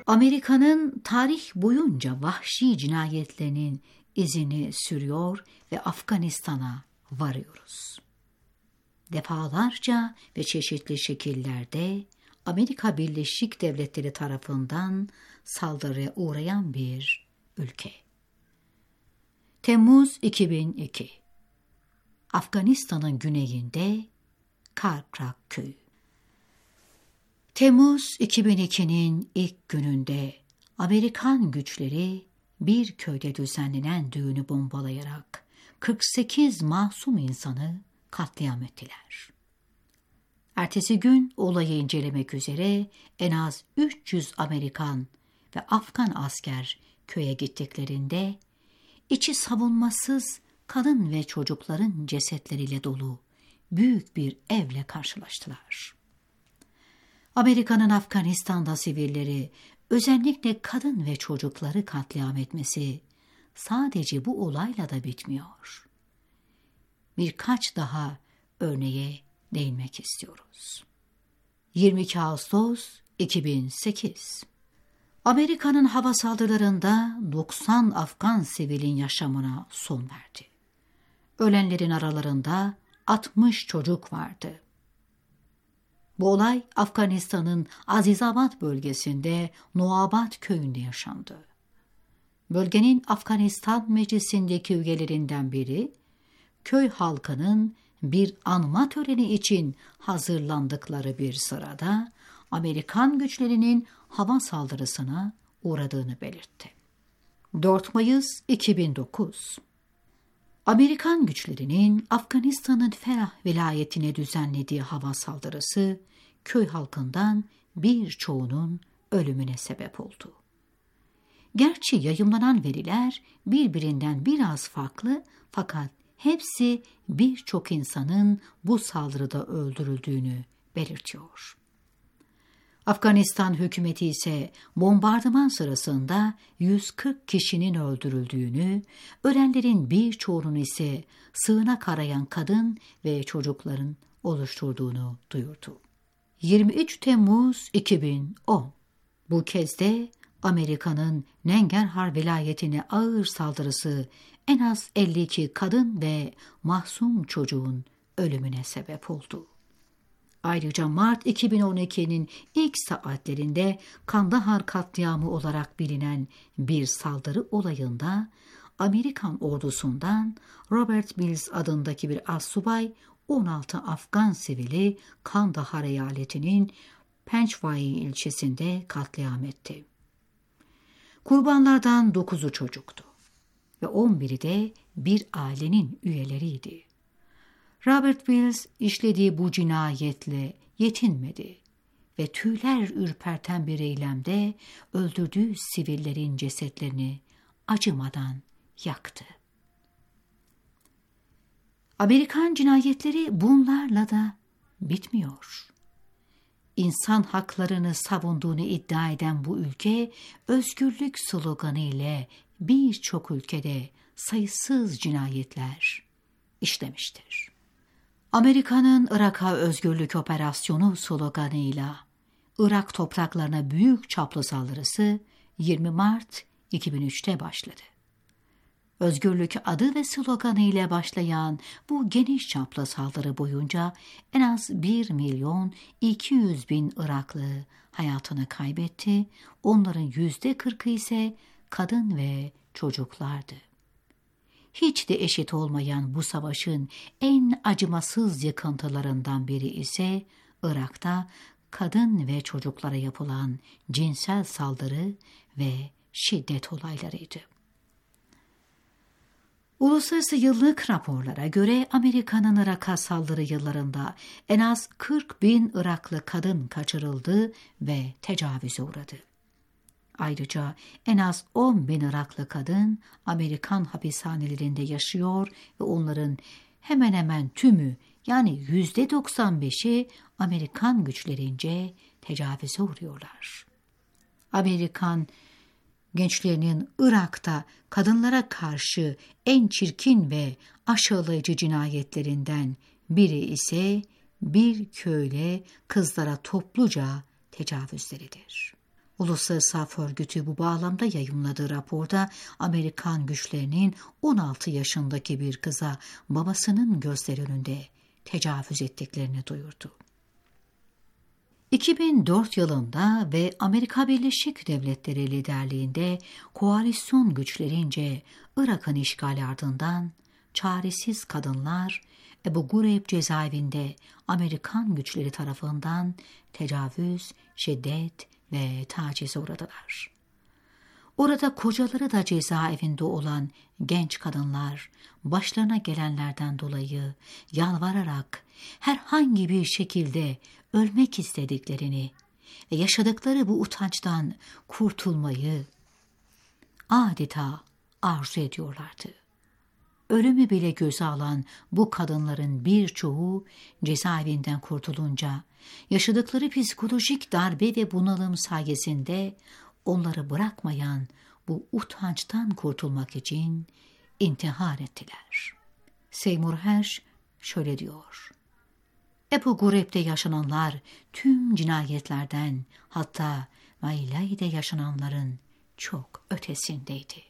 Amerika'nın tarih boyunca vahşi cinayetlerinin izini sürüyor ve Afganistan'a varıyoruz. Defalarca ve çeşitli şekillerde Amerika Birleşik Devletleri tarafından saldırıya uğrayan bir ülke. Temmuz 2002. Afganistan'ın güneyinde Karkrak köyü. Temmuz 2002'nin ilk gününde Amerikan güçleri bir köyde düzenlenen düğünü bombalayarak 48 masum insanı katliam ettiler. Ertesi gün olayı incelemek üzere en az 300 Amerikan ve Afgan asker köye gittiklerinde içi savunmasız kadın ve çocukların cesetleriyle dolu büyük bir evle karşılaştılar. Amerika'nın Afganistan'da sivilleri, özellikle kadın ve çocukları katliam etmesi sadece bu olayla da bitmiyor. Birkaç daha örneğe değinmek istiyoruz. 22 Ağustos 2008. Amerika'nın hava saldırılarında 90 Afgan sivilin yaşamına son verdi. Ölenlerin aralarında 60 çocuk vardı. Bu olay Afganistan'ın Azizabad bölgesinde Noabat köyünde yaşandı. Bölgenin Afganistan Meclisi'ndeki üyelerinden biri, köy halkının bir anma töreni için hazırlandıkları bir sırada Amerikan güçlerinin hava saldırısına uğradığını belirtti. 4 Mayıs 2009. Amerikan güçlerinin Afganistan'ın Ferah vilayetine düzenlediği hava saldırısı köy halkından birçoğunun ölümüne sebep oldu. Gerçi yayımlanan veriler birbirinden biraz farklı fakat hepsi birçok insanın bu saldırıda öldürüldüğünü belirtiyor. Afganistan hükümeti ise bombardıman sırasında 140 kişinin öldürüldüğünü, ölenlerin birçoğunun ise sığınak arayan kadın ve çocukların oluşturduğunu duyurdu. 23 Temmuz 2010. Bu kez de Amerika'nın Nangarhar vilayetine ağır saldırısı en az 52 kadın ve mahzun çocuğun ölümüne sebep oldu. Ayrıca Mart 2012'nin ilk saatlerinde Kandahar katliamı olarak bilinen bir saldırı olayında Amerikan ordusundan Robert Mills adındaki bir astsubay 16 Afgan sivili Kandahar eyaletinin Penchvai ilçesinde katliam etti. Kurbanlardan 9'u çocuktu ve 11'i de bir ailenin üyeleriydi. Robert Mills işlediği bu cinayetle yetinmedi ve tüyler ürperten bir eylemde öldürdüğü sivillerin cesetlerini acımadan yaktı. Amerikan cinayetleri bunlarla da bitmiyor. İnsan haklarını savunduğunu iddia eden bu ülke, özgürlük sloganı ile birçok ülkede sayısız cinayetler işlemiştir. Amerika'nın Irak'a özgürlük operasyonu sloganıyla Irak topraklarına büyük çaplı saldırısı 20 Mart 2003'te başladı. Özgürlük adı ve sloganı ile başlayan bu geniş çaplı saldırı boyunca en az 1.200.000 Iraklı hayatını kaybetti, onların %40'ı ise kadın ve çocuklardı. Hiç de eşit olmayan bu savaşın en acımasız yıkıntılarından biri ise Irak'ta kadın ve çocuklara yapılan cinsel saldırı ve şiddet olaylarıydı. Uluslararası yıllık raporlara göre Amerika'nın Irak'a saldırı yıllarında en az 40.000 Iraklı kadın kaçırıldı ve tecavüze uğradı. Ayrıca en az 10.000 Iraklı kadın Amerikan hapishanelerinde yaşıyor ve onların hemen hemen tümü yani %95'i Amerikan güçlerince tecavüze uğruyorlar. Amerikan gençlerinin Irak'ta kadınlara karşı en çirkin ve aşağılayıcı cinayetlerinden biri ise bir köyle kızlara topluca tecavüzleridir. Uluslararası Af Örgütü bu bağlamda yayımladığı raporda Amerikan güçlerinin 16 yaşındaki bir kıza babasının gözleri önünde tecavüz ettiklerini duyurdu. 2004 yılında ve Amerika Birleşik Devletleri liderliğinde koalisyon güçlerince Irak'ın işgali ardından çaresiz kadınlar Ebu Gureyb cezaevinde Amerikan güçleri tarafından tecavüz, şiddet ve tacize uğradılar. Orada kocaları da cezaevinde olan genç kadınlar başlarına gelenlerden dolayı yalvararak herhangi bir şekilde ölmek istediklerini ve yaşadıkları bu utançtan kurtulmayı adeta arzu ediyorlardı. Ölümü bile göze alan bu kadınların birçoğu cezaevinden kurtulunca yaşadıkları psikolojik darbe ve bunalım sayesinde onları bırakmayan bu utançtan kurtulmak için intihar ettiler. Seymour Hersh şöyle diyor: Ebu Gureyb'de yaşananlar tüm cinayetlerden, hatta Mailay'de yaşananların çok ötesindeydi.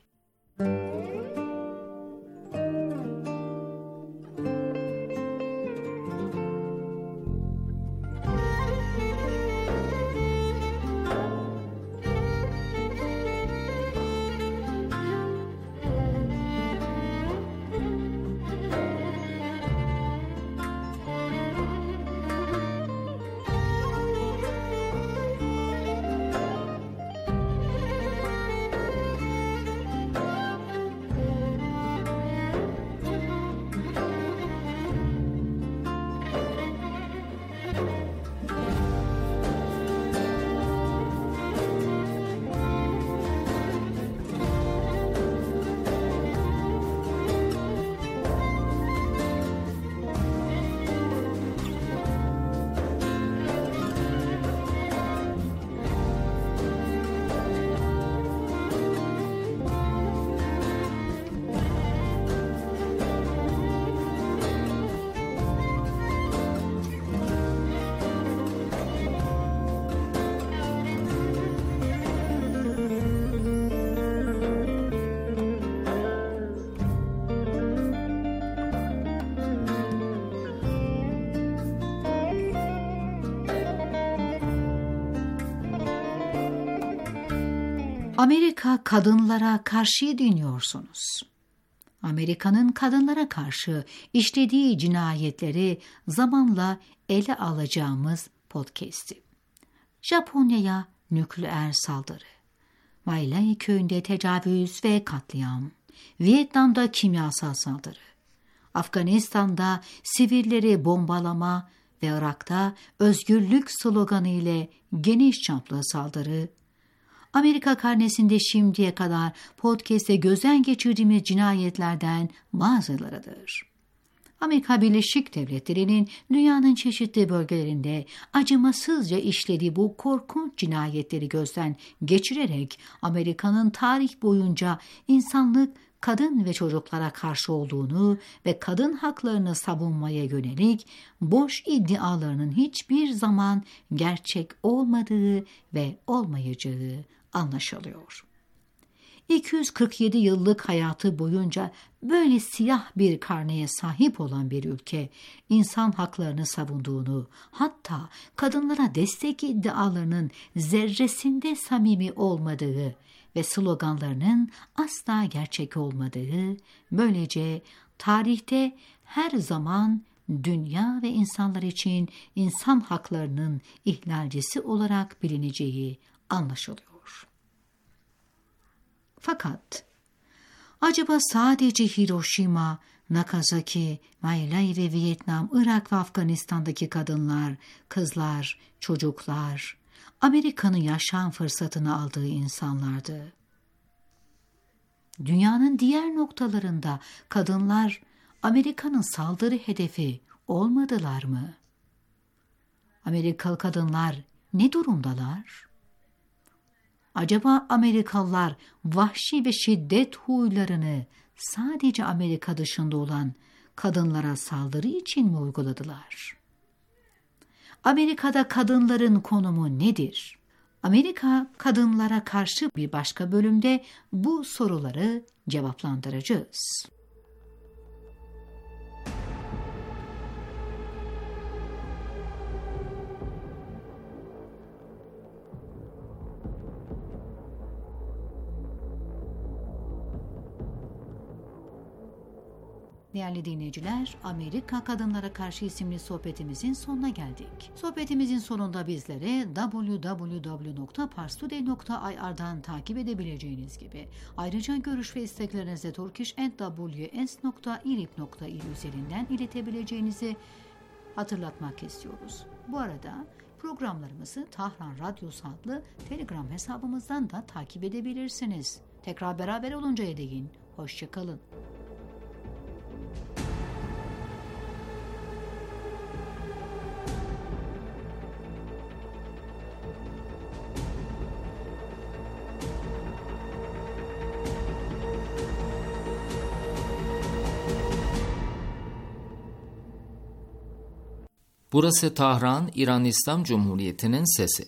Amerika kadınlara karşı dinliyorsunuz. Amerika'nın kadınlara karşı işlediği cinayetleri zamanla ele alacağımız podcast'i. Japonya'ya nükleer saldırı, Mailai köyünde tecavüz ve katliam, Vietnam'da kimyasal saldırı, Afganistan'da sivilleri bombalama ve Irak'ta özgürlük sloganı ile geniş çaplı saldırı, Amerika karnesinde şimdiye kadar podcast'te gözden geçirdiğimiz cinayetlerden bazılarıdır. Amerika Birleşik Devletleri'nin dünyanın çeşitli bölgelerinde acımasızca işlediği bu korkunç cinayetleri gözden geçirerek Amerika'nın tarih boyunca insanlık, kadın ve çocuklara karşı olduğunu ve kadın haklarını savunmaya yönelik boş iddialarının hiçbir zaman gerçek olmadığı ve olmayacağı anlaşılıyor. 247 yıllık hayatı boyunca böyle siyah bir karneye sahip olan bir ülke, insan haklarını savunduğunu, hatta kadınlara destek iddialarının zerresinde samimi olmadığı ve sloganlarının asla gerçek olmadığı, böylece tarihte her zaman dünya ve insanlar için insan haklarının ihlalcisi olarak bilineceği anlaşılıyor. Fakat acaba sadece Hiroşima, Nagasaki, Mailai ve Vietnam, Irak ve Afganistan'daki kadınlar, kızlar, çocuklar, Amerika'nın yaşam fırsatını aldığı insanlardı. Dünyanın diğer noktalarında kadınlar Amerika'nın saldırı hedefi olmadılar mı? Amerikalı kadınlar ne durumdalar? Acaba Amerikalılar vahşi ve şiddet huylarını sadece Amerika dışında olan kadınlara saldırı için mi uyguladılar? Amerika'da kadınların konumu nedir? Amerika kadınlara karşı bir başka bölümde bu soruları cevaplandıracağız. Değerli dinleyiciler, Amerika Kadınlara Karşı isimli sohbetimizin sonuna geldik. Sohbetimizin sonunda bizlere www.parstoday.ir'dan takip edebileceğiniz gibi ayrıca görüş ve isteklerinizi turkish@ws.irib.il üzerinden iletebileceğinizi hatırlatmak istiyoruz. Bu arada programlarımızı Tahran Radyosu adlı Telegram hesabımızdan da takip edebilirsiniz. Tekrar beraber oluncaya değin, hoşça kalın. Burası Tahran, İran İslam Cumhuriyeti'nin sesi.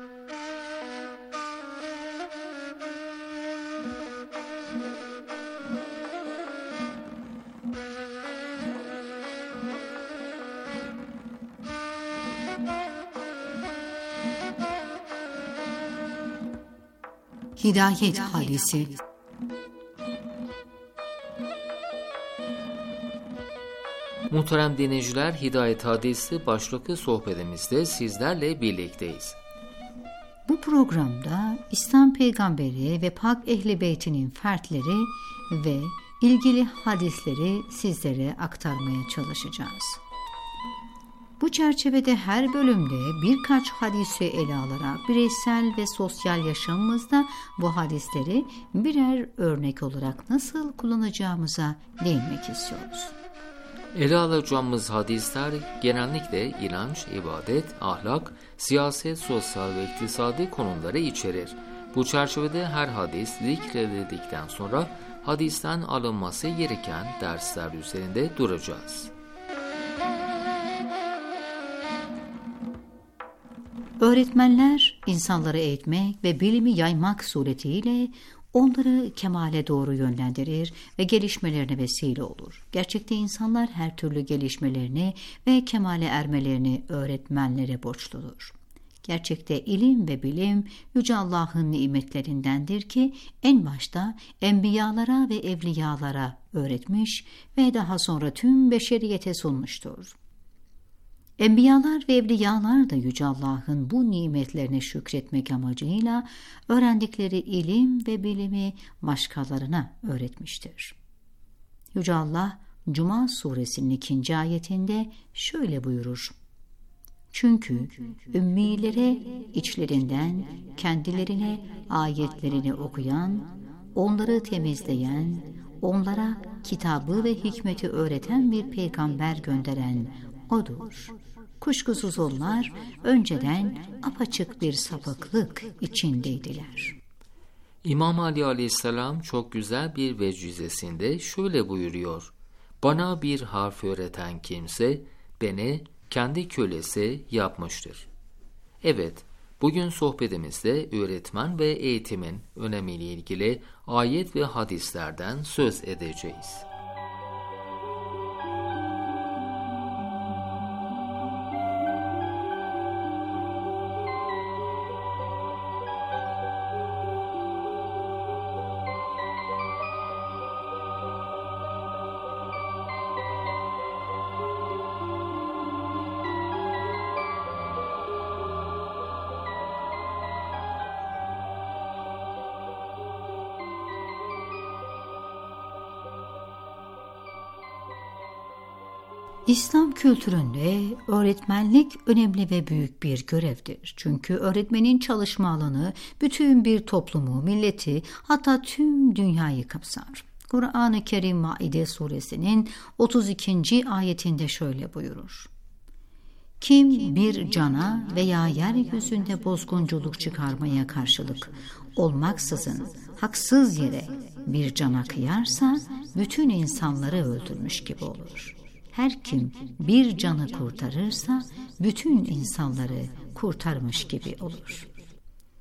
Hidayet Hadisi. Muhterem dinleyiciler, Hidayet Hadisi başlıklı sohbetimizde sizlerle birlikteyiz. Bu programda İslam peygamberi ve Pak Ehl-i Beyt'inin fertleri ve ilgili hadisleri sizlere aktarmaya çalışacağız. Bu çerçevede her bölümde birkaç hadisi ele alarak bireysel ve sosyal yaşamımızda bu hadisleri birer örnek olarak nasıl kullanacağımıza değinmek istiyoruz. Ele alacağımız hadisler genellikle inanç, ibadet, ahlak, siyaset, sosyal ve iktisadi konuları içerir. Bu çerçevede her hadis zikredildikten sonra hadisten alınması gereken dersler üzerinde duracağız. Öğretmenler insanları eğitmek ve bilimi yaymak suretiyle onları kemale doğru yönlendirir ve gelişmelerine vesile olur. Gerçekte insanlar her türlü gelişmelerini ve kemale ermelerini öğretmenlere borçludur. Gerçekte ilim ve bilim Yüce Allah'ın nimetlerindendir ki en başta enbiyalara ve evliyalara öğretmiş ve daha sonra tüm beşeriyete sunmuştur. Enbiyalar ve evliyalar da Yüce Allah'ın bu nimetlerine şükretmek amacıyla öğrendikleri ilim ve bilimi başkalarına öğretmiştir. Yüce Allah Cuma suresinin 2. ayetinde şöyle buyurur: Çünkü ümmilere içlerinden kendilerine ayetlerini okuyan, onları temizleyen, onlara kitabı ve hikmeti öğreten bir peygamber gönderen O'dur. Kuşkusuz onlar önceden apaçık bir sapıklık içindeydiler. İmam Ali Aleyhisselam çok güzel bir vecizesinde şöyle buyuruyor: Bana bir harf öğreten kimse beni kendi kölesi yapmıştır. Evet, bugün sohbetimizde öğretmen ve eğitimin önemiyle ilgili ayet ve hadislerden söz edeceğiz. İslam kültüründe öğretmenlik önemli ve büyük bir görevdir. Çünkü öğretmenin çalışma alanı bütün bir toplumu, milleti, hatta tüm dünyayı kapsar. Kur'an-ı Kerim Maide suresinin 32. ayetinde şöyle buyurur: Kim bir cana veya yeryüzünde bozgunculuk çıkarmaya karşılık olmaksızın haksız yere bir cana kıyarsa bütün insanları öldürmüş gibi olur. Her kim bir canı kurtarırsa bütün insanları kurtarmış gibi olur.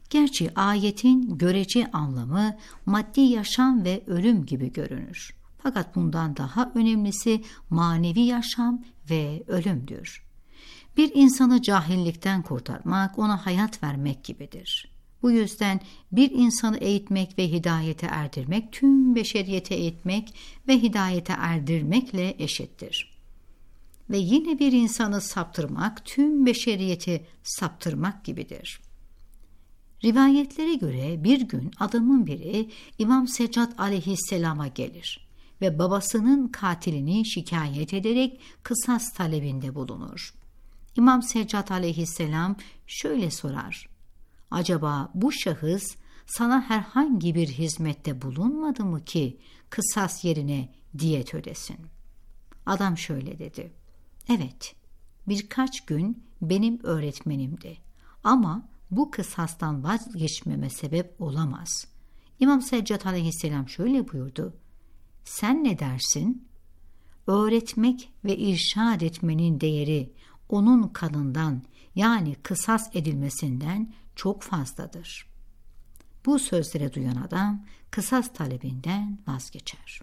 Gerçi ayetin görece anlamı maddi yaşam ve ölüm gibi görünür. Fakat bundan daha önemlisi manevi yaşam ve ölümdür. Bir insanı cahillikten kurtarmak, ona hayat vermek gibidir. Bu yüzden bir insanı eğitmek ve hidayete erdirmek, tüm beşeriyete eğitmek ve hidayete erdirmekle eşittir. Ve yine bir insanı saptırmak, tüm beşeriyeti saptırmak gibidir. Rivayetlere göre bir gün adamın biri İmam Seccad aleyhisselama gelir ve babasının katilini şikayet ederek kısas talebinde bulunur. İmam Seccad aleyhisselam şöyle sorar: acaba bu şahıs sana herhangi bir hizmette bulunmadı mı ki kısas yerine diyet ödesin? Adam şöyle dedi: evet, birkaç gün benim öğretmenimdi ama bu kısastan vazgeçmeme sebep olamaz. İmam Seccad aleyhisselam şöyle buyurdu: sen ne dersin? Öğretmek ve irşad etmenin değeri onun kanından, yani kısas edilmesinden çok fazladır. Bu sözleri duyan adam kısas talebinden vazgeçer.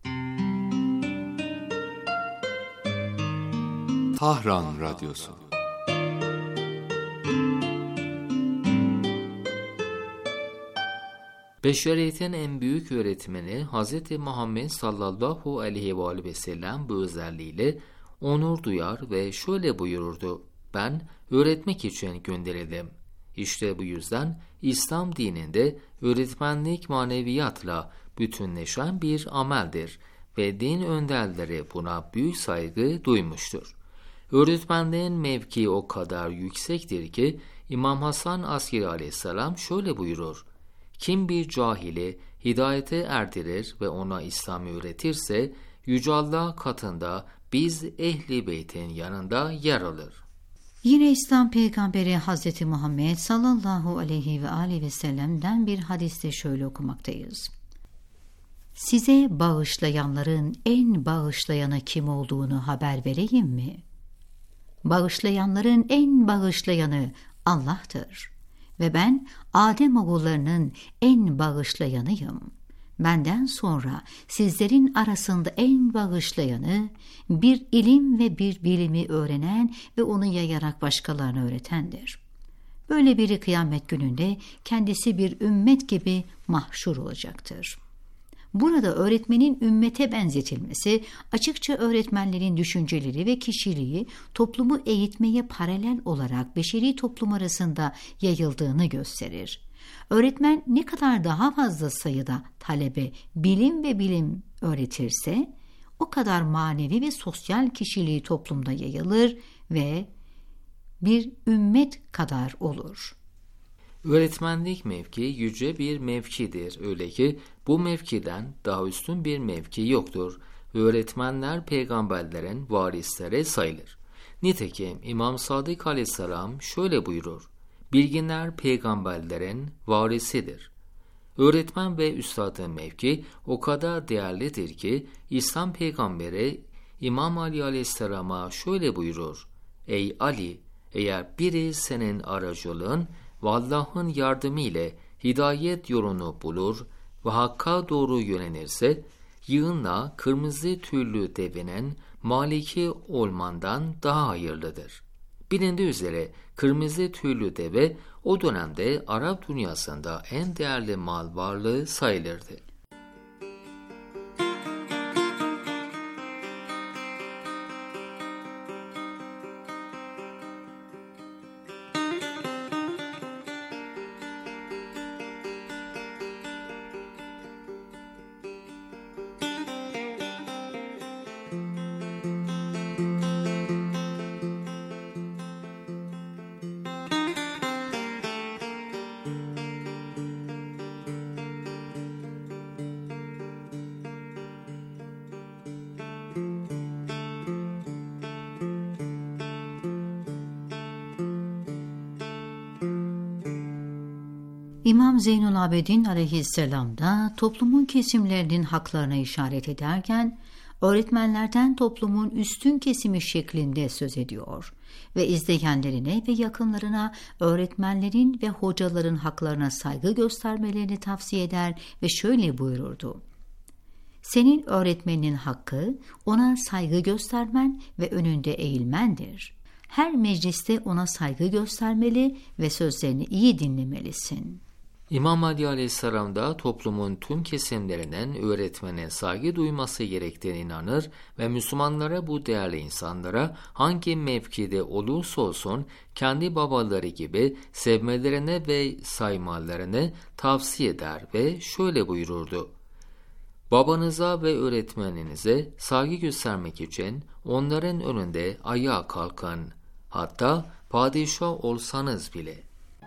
Tahran Radyosu. Beşeriyetin en büyük öğretmeni Hz. Muhammed sallallahu aleyhi ve sellem bu özelliğiyle onur duyar ve şöyle buyururdu: ben öğretmek için gönderildim. İşte bu yüzden İslam dininde öğretmenlik maneviyatla bütünleşen bir ameldir ve din önderleri buna büyük saygı duymuştur. Öğretmenliğin mevkii o kadar yüksektir ki İmam Hasan Askeri aleyhisselam şöyle buyurur: kim bir cahili hidayete erdirir ve ona İslam'ı öğretirse Yüce Allah katında biz Ehli Beyt'in yanında yer alır. Yine İslam peygamberi Hz. Muhammed sallallahu aleyhi ve sellem'den bir hadiste şöyle okumaktayız: size bağışlayanların en bağışlayanı kim olduğunu haber vereyim mi? Bağışlayanların en bağışlayanı Allah'tır ve ben Adem oğullarının en bağışlayanıyım. Benden sonra sizlerin arasında en bağışlayanı, bir ilim ve bir bilimi öğrenen ve onu yayarak başkalarına öğretendir. Böyle biri kıyamet gününde kendisi bir ümmet gibi mahşur olacaktır. Burada öğretmenin ümmete benzetilmesi, açıkça öğretmenlerin düşünceleri ve kişiliği toplumu eğitmeye paralel olarak beşeri toplum arasında yayıldığını gösterir. Öğretmen ne kadar daha fazla sayıda talebe bilim ve bilim öğretirse, o kadar manevi ve sosyal kişiliği toplumda yayılır ve bir ümmet kadar olur. Öğretmenlik mevki yüce bir mevkidir. Öyle ki bu mevkiden daha üstün bir mevki yoktur. Öğretmenler peygamberlerin varisleri sayılır. Nitekim İmam Sadık aleyhisselam şöyle buyurur: bilginler peygamberlerin varisidir. Öğretmen ve üstadın mevki o kadar değerlidir ki İslam peygamberi İmam Ali aleyhisselama şöyle buyurur: ey Ali, eğer biri senin aracılığın ve Allah'ın yardımı ile hidayet yolunu bulur ve hakka doğru yönelirse, yığınla kırmızı tüylü devenin maliki olmandan daha hayırlıdır. Bilindiği üzere kırmızı tüylü deve o dönemde Arap dünyasında en değerli mal varlığı sayılırdı. İmam Zeynul Abidin aleyhisselam da toplumun kesimlerinin haklarına işaret ederken, Öğretmenlerden toplumun üstün kesimi şeklinde söz ediyor ve izleyenlerine ve yakınlarına öğretmenlerin ve hocaların haklarına saygı göstermelerini tavsiye eder ve şöyle buyururdu: Senin öğretmeninin hakkı ona saygı göstermen ve önünde eğilmendir. Her mecliste ona saygı göstermeli ve sözlerini iyi dinlemelisin. İmam Mahdi Aleyhisselam da toplumun tüm kesimlerinin öğretmene saygı duyması gerektiğine inanır ve Müslümanlara bu değerli insanlara hangi mevkide olursa olsun kendi babaları gibi sevmelerine ve saymalarını tavsiye eder ve şöyle buyururdu: Babanıza ve öğretmeninize saygı göstermek için onların önünde ayağa kalkın, hatta padişah olsanız bile.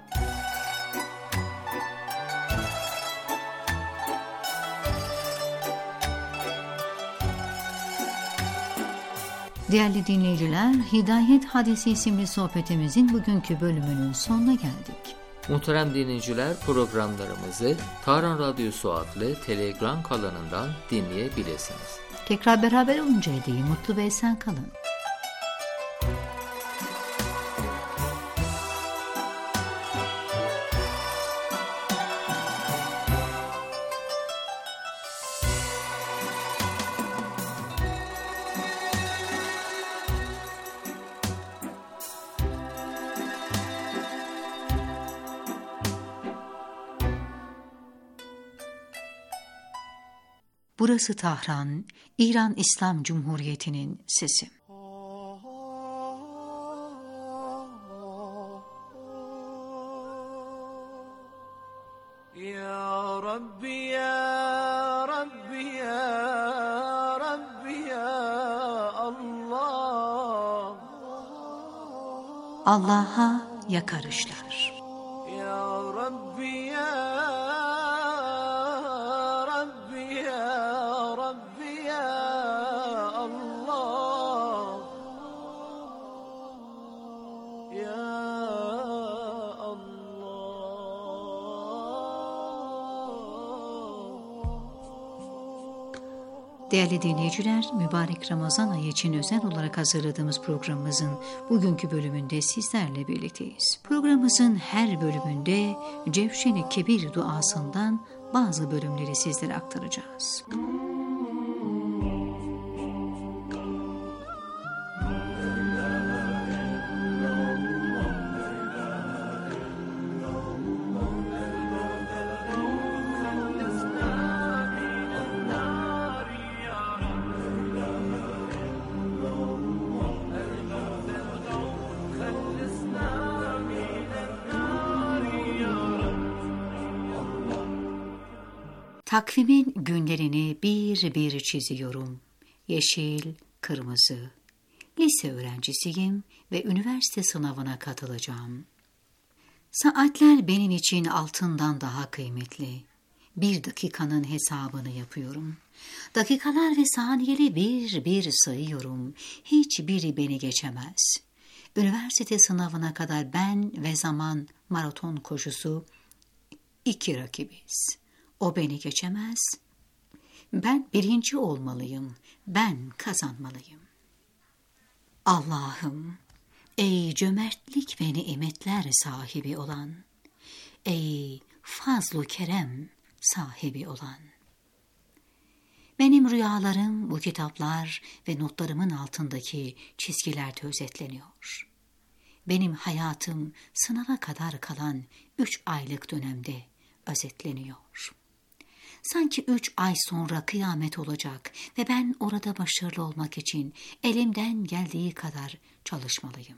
Değerli dinleyiciler, Hidayet Hadisi isimli sohbetimizin bugünkü bölümünün sonuna geldik. Muhterem dinleyiciler, programlarımızı Tahran Radyosu adlı Telegram kanalından dinleyebilirsiniz. Tekrar beraber oluncaya değin mutlu ve esen kalın. Burası Tahran, İran İslam Cumhuriyeti'nin sesi. Ya Rabbi, ya Rabbi, ya Rabbi, ya Allah. Allah'a yakarışlar. Ya Rabbi, ya Rabbi, ya Rabbi, ya Allah. Ya Değerli dinleyiciler, mübarek Ramazan ayı için özel olarak hazırladığımız programımızın bugünkü bölümünde sizlerle birlikteyiz. Programımızın her bölümünde Cevşen-i Kebir duasından bazı bölümleri sizlere aktaracağız. Takvimin günlerini bir bir çiziyorum. Yeşil, kırmızı. Lise öğrencisiyim ve üniversite sınavına katılacağım. Saatler benim için altından daha kıymetli. Bir dakikanın hesabını yapıyorum. Dakikalar ve saniyeleri bir bir sayıyorum. Hiçbiri beni geçemez. Üniversite sınavına kadar ben ve zaman maraton koşusu 2 rakibiz. O beni geçemez. Ben birinci olmalıyım. Ben kazanmalıyım. Allah'ım, ey cömertlik ve nimetler sahibi olan, ey fazl-ı kerem sahibi olan. Benim rüyalarım bu kitaplar ve notlarımın altındaki çizgilerde özetleniyor. Benim hayatım sınava kadar kalan 3 aylık dönemde özetleniyor. Sanki 3 ay sonra kıyamet olacak ve ben orada başarılı olmak için elimden geldiği kadar çalışmalıyım.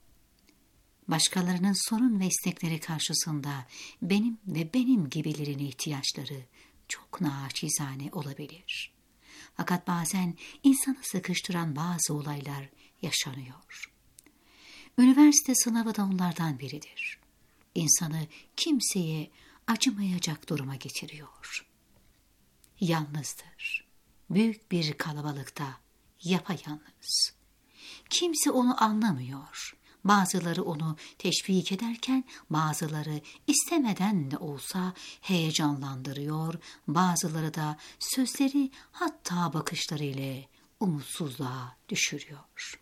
Başkalarının sorun ve istekleri karşısında benim ve benim gibilerin ihtiyaçları çok naçizane olabilir. Fakat bazen insanı sıkıştıran bazı olaylar yaşanıyor. Üniversite sınavı da onlardan biridir. İnsanı kimseye acımayacak duruma getiriyor. Yalnızdır. Büyük bir kalabalıkta yapayalnız. Kimse onu anlamıyor. Bazıları onu teşvik ederken bazıları istemeden de olsa heyecanlandırıyor. Bazıları da sözleri hatta bakışlarıyla umutsuzluğa düşürüyor.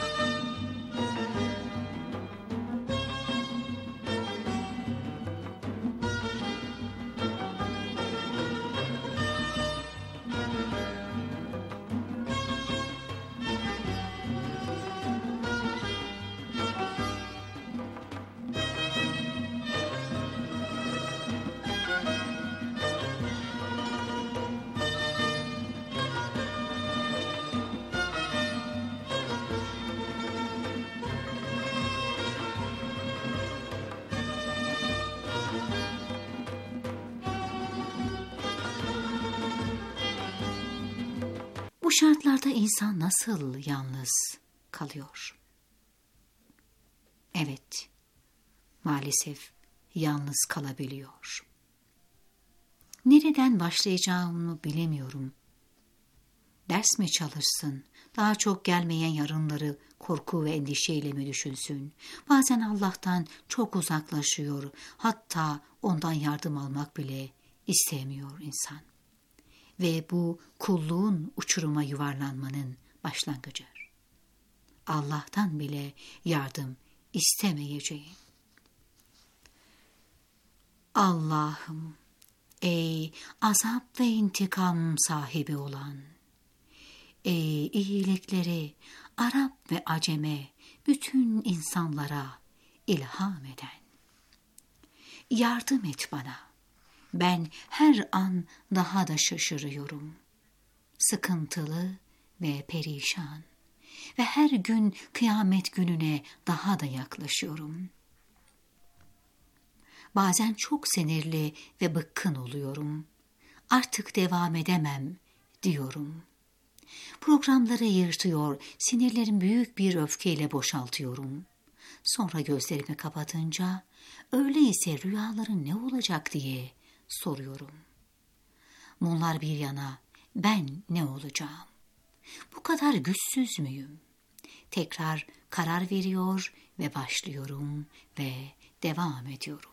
Bu şartlarda insan nasıl yalnız kalıyor? Evet, maalesef yalnız kalabiliyor. Nereden başlayacağımı bilemiyorum. Ders mi çalışsın? Daha çok gelmeyen yarınları korku ve endişeyle mi düşünsün? Bazen Allah'tan çok uzaklaşıyor. Hatta ondan yardım almak bile istemiyor insan. Ve bu kulluğun uçuruma yuvarlanmanın başlangıcı. Allah'tan bile yardım istemeyeceğim. Allah'ım, ey azap ve intikam sahibi olan, ey iyilikleri Arap ve Aceme bütün insanlara ilham eden, yardım et bana. Ben her an daha da şaşırıyorum. Sıkıntılı ve perişan ve her gün kıyamet gününe daha da yaklaşıyorum. Bazen çok sinirli ve bıkkın oluyorum. Artık devam edemem diyorum. Programları yırtıyor, sinirlerimi büyük bir öfkeyle boşaltıyorum. Sonra gözlerimi kapatınca, öyleyse rüyaların ne olacak diye soruyorum. Bunlar bir yana, ben ne olacağım? Bu kadar güçsüz müyüm? Tekrar karar veriyor ve başlıyorum ve devam ediyorum.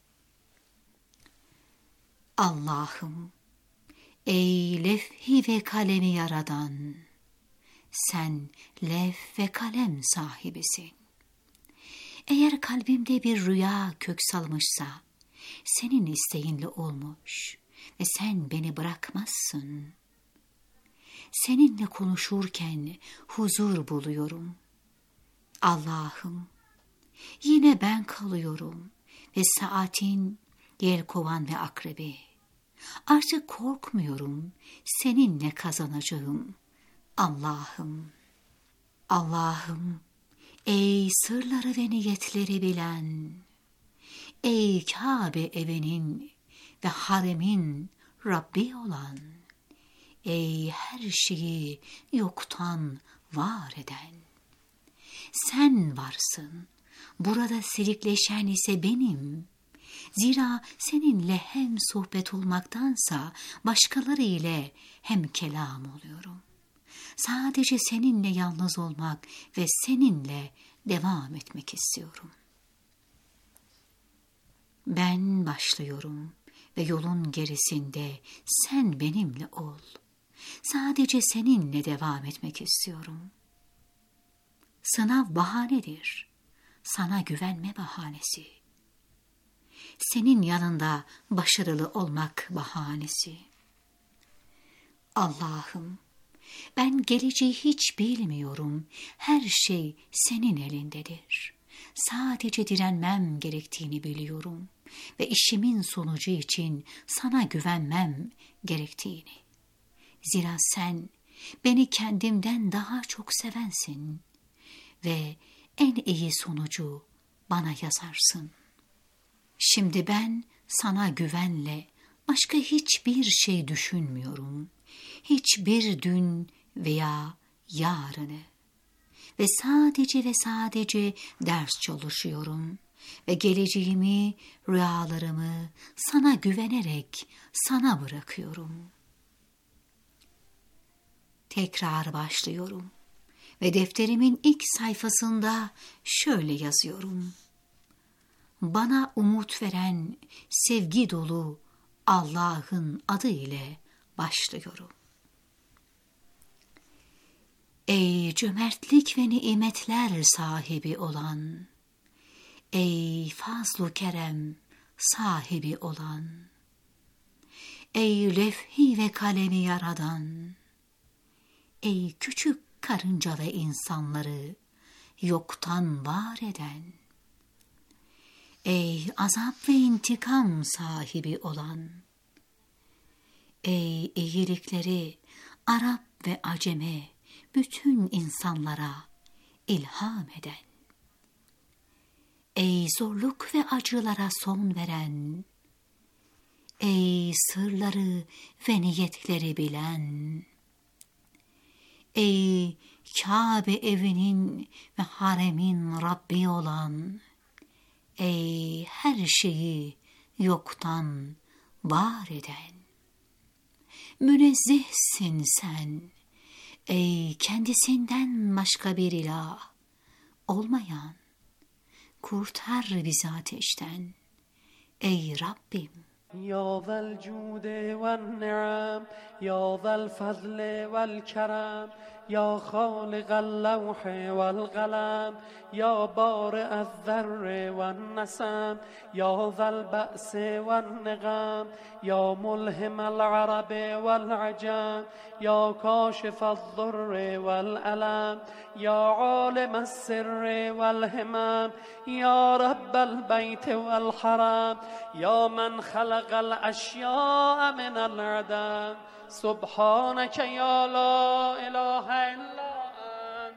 Allah'ım, ey levh-i ve kalemi yaradan, sen levh ve kalem sahibisin. Eğer kalbimde bir rüya kök salmışsa, senin isteğinle olmuş ve sen beni bırakmazsın. Seninle konuşurken huzur buluyorum. Allah'ım, yine ben kalıyorum ve saatin yelkovan ve akrebi. Artık korkmuyorum, seninle kazanacağım. Allah'ım, Allah'ım, ey sırları ve niyetleri bilen, ey Kabe evinin ve haremin Rabbi olan, ey her şeyi yoktan var eden, sen varsın, burada silikleşen ise benim. Zira seninle hem sohbet olmaktansa başkaları ile hem kelam oluyorum. Sadece seninle yalnız olmak ve seninle devam etmek istiyorum. Ben başlıyorum ve yolun gerisinde sen benimle ol. Sadece seninle devam etmek istiyorum. Sınav bahanedir. Sana güvenme bahanesi. Senin yanında başarılı olmak bahanesi. Allah'ım, ben geleceği hiç bilmiyorum. Her şey senin elindedir. Sadece direnmem gerektiğini biliyorum ve işimin sonucu için sana güvenmem gerektiğini. Zira sen beni kendimden daha çok sevensin ve en iyi sonucu bana yazarsın. Şimdi ben sana güvenle başka hiçbir şey düşünmüyorum. Hiçbir dün veya yarını. Ve sadece ders çalışıyorum. Ve geleceğimi, rüyalarımı sana güvenerek sana bırakıyorum. Tekrar başlıyorum. Ve defterimin ilk sayfasında şöyle yazıyorum. Bana umut veren sevgi dolu Allah'ın adı ile başlıyorum. Ey cömertlik ve nimetler sahibi olan, ey fazl-ı kerem sahibi olan, ey levh-i ve kalemi yaradan, ey küçük karınca ve insanları yoktan var eden, ey azap ve intikam sahibi olan, ey iyilikleri Arap ve Aceme bütün insanlara ilham eden, ey zorluk ve acılara son veren, ey sırları ve niyetleri bilen, ey Kabe evinin ve haremin Rabbi olan, ey her şeyi yoktan var eden, münezzehsin sen, ey kendisinden başka bir ilah olmayan, kurtar bizi ateşten, ey Rabbim. يا ذا الجود والنعم يا ذا الفضل والكرم يا خالق اللوح والقلم يا بارئ الذر والنسم يا ذا البأس والنغم يا ملهم العرب والعجم يا كاشف الضر والألم يا عالم السر والهمم يا رب البيت والحرم يا من خلق الأشياء من العدم سبحانك يا لا إله إلا أنت.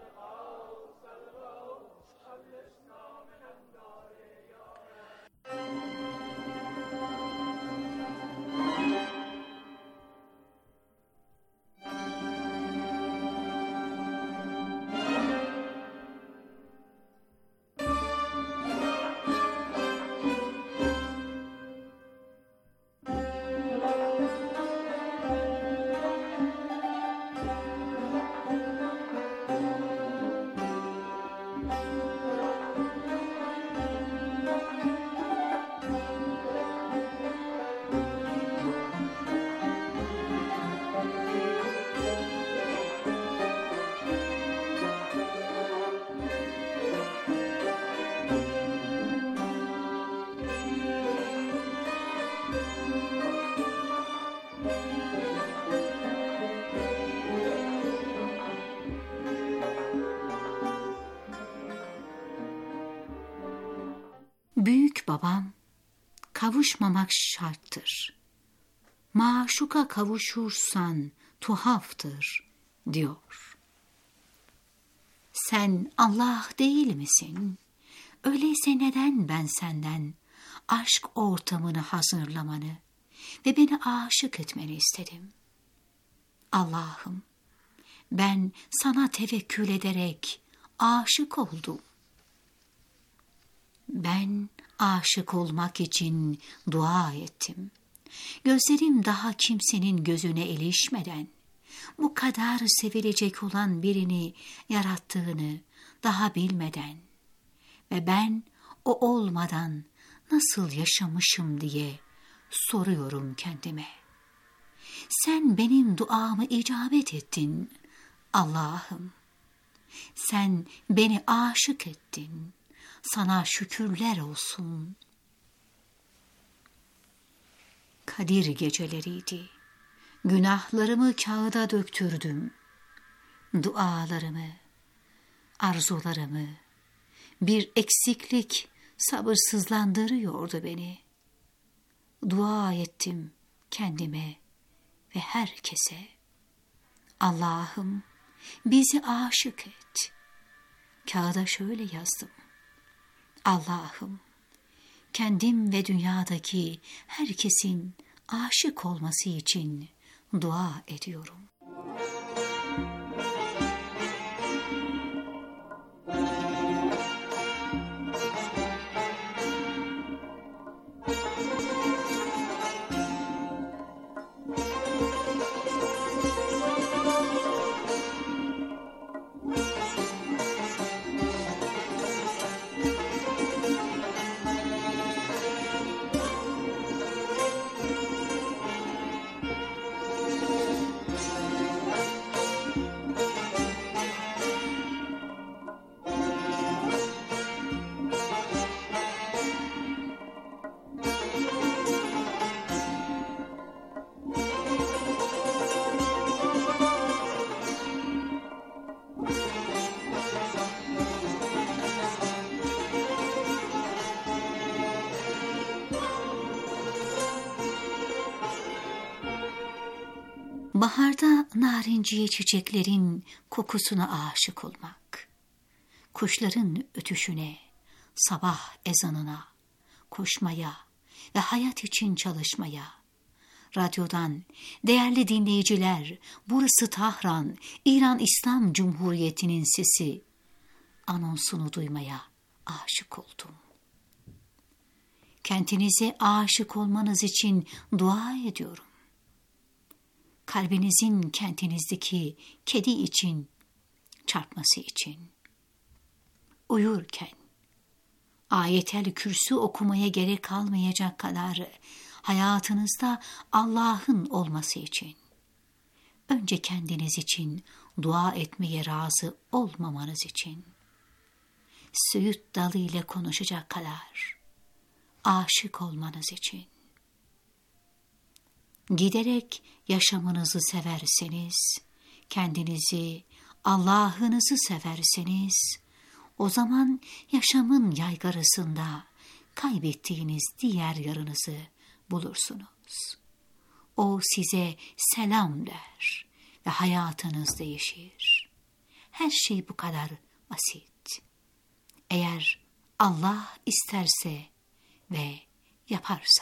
Büyük babam, kavuşmamak şarttır. Maşuka kavuşursan tuhaftır, diyor. Sen Allah değil misin? Öyleyse neden ben senden aşk ortamını hazırlamanı ve beni aşık etmeni istedim? Allah'ım, ben sana tevekkül ederek aşık oldum. Ben aşık olmak için dua ettim. Gözlerim daha kimsenin gözüne ilişmeden, bu kadar sevilecek olan birini yarattığını daha bilmeden ve ben o olmadan nasıl yaşamışım diye soruyorum kendime. Sen benim duamı icabet ettin Allah'ım. Sen beni aşık ettin. Sana şükürler olsun. Kadir geceleriydi. Günahlarımı kağıda döktürdüm. Dualarımı, arzularımı, bir eksiklik sabırsızlandırıyordu beni. Dua ettim kendime ve herkese. Allah'ım, bizi aşık et. Kağıda şöyle yazdım. Allah'ım, kendim ve dünyadaki herkesin aşık olması için dua ediyorum. Baharda narinciye çiçeklerin kokusuna aşık olmak, kuşların ötüşüne, sabah ezanına, koşmaya ve hayat için çalışmaya, radyodan değerli dinleyiciler, burası Tahran, İran İslam Cumhuriyeti'nin sesi, anonsunu duymaya aşık oldum. Kentinize aşık olmanız için dua ediyorum. Kalbinizin kentinizdeki kedi için çarpması için. Uyurken Ayetel Kürsü okumaya gerek kalmayacak kadar hayatınızda Allah'ın olması için. Önce kendiniz için dua etmeye razı olmamanız için. Söğüt dalı ile konuşacak kadar aşık olmanız için. Giderek yaşamınızı severseniz, kendinizi, Allah'ınızı severseniz, o zaman yaşamın yaygarasında kaybettiğiniz diğer yarınızı bulursunuz. O size selam der ve hayatınız değişir. Her şey bu kadar basit. Eğer Allah isterse ve yaparsa.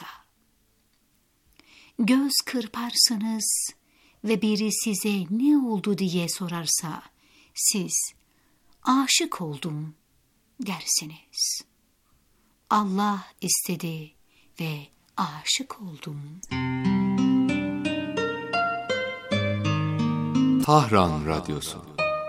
Göz kırparsınız ve biri size ne oldu diye sorarsa, siz aşık oldum dersiniz. Allah istedi ve aşık oldum. Tahran Radyosu.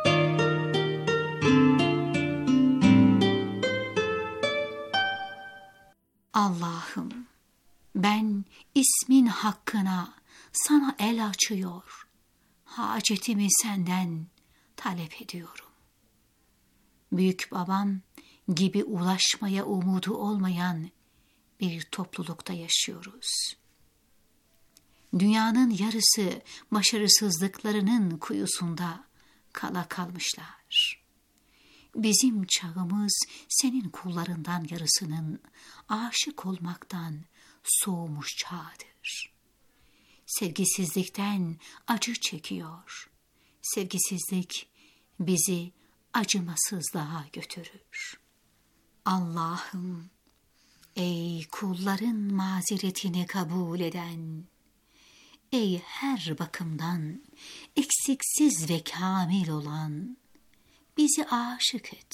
Allah'ım, ben ismin hakkına sana el açıyor, hacetimi senden talep ediyorum. Büyük babam gibi ulaşmaya umudu olmayan bir toplulukta yaşıyoruz. Dünyanın yarısı başarısızlıklarının kuyusunda kala kalmışlar. Bizim çağımız senin kullarından yarısının aşık olmaktan soğumuş çağdır. Sevgisizlikten acı çekiyor. Sevgisizlik bizi acımasızlığa götürür. Allah'ım, ey kulların mazeretini kabul eden, ey her bakımdan eksiksiz ve kamil olan, bizi aşık et.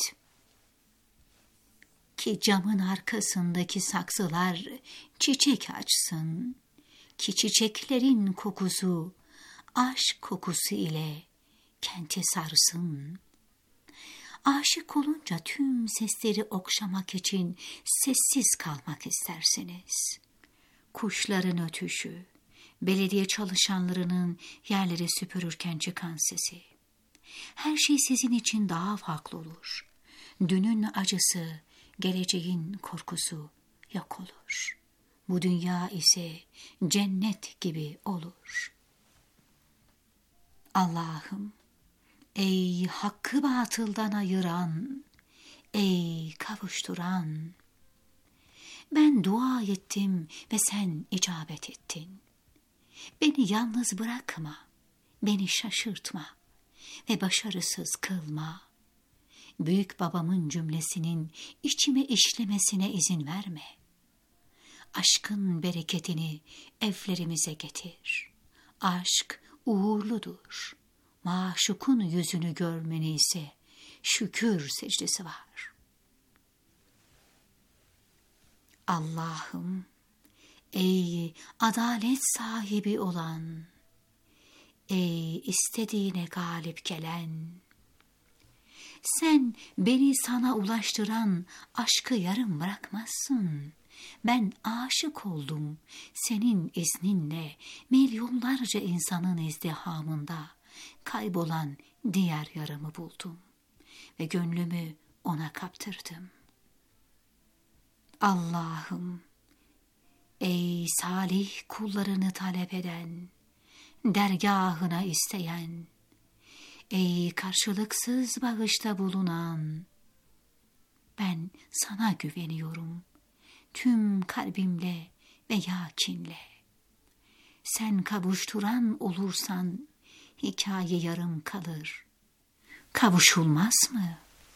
Ki camın arkasındaki saksılar çiçek açsın, ki çiçeklerin kokusu aşk kokusu ile kenti sarsın. Aşık olunca tüm sesleri okşamak için sessiz kalmak istersiniz. Kuşların ötüşü, belediye çalışanlarının yerleri süpürürken çıkan sesi. Her şey sizin için daha farklı olur. Dünün acısı, geleceğin korkusu yok olur. Bu dünya ise cennet gibi olur. Allah'ım, ey hakkı batıldan ayıran, ey kavuşturan, ben dua ettim ve sen icabet ettin. Beni yalnız bırakma, beni şaşırtma ve başarısız kılma. Büyük babamın cümlesinin içime işlemesine izin verme. Aşkın bereketini evlerimize getir. Aşk uğurludur. Maşukun yüzünü görmeni ise şükür secdesi var. Allah'ım, ey adalet sahibi olan, ey istediğine galip gelen, sen beni sana ulaştıran aşkı yarım bırakmazsın. Ben aşık oldum, senin izninle milyonlarca insanın izdihamında kaybolan diğer yarımı buldum ve gönlümü ona kaptırdım. Allah'ım, ey salih kullarını talep eden, dergahına isteyen, ey karşılıksız bağışta bulunan, ben sana güveniyorum tüm kalbimle ve yakinle. sen kavuşturan olursan hikaye yarım kalır. Kavuşulmaz mı?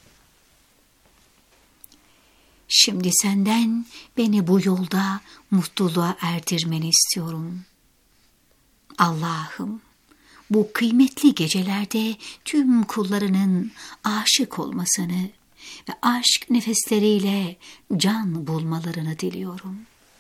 Şimdi senden beni bu yolda mutluluğa erdirmeni istiyorum. Allah'ım, bu kıymetli gecelerde tüm kullarının aşık olmasını ve aşk nefesleriyle can bulmalarını diliyorum.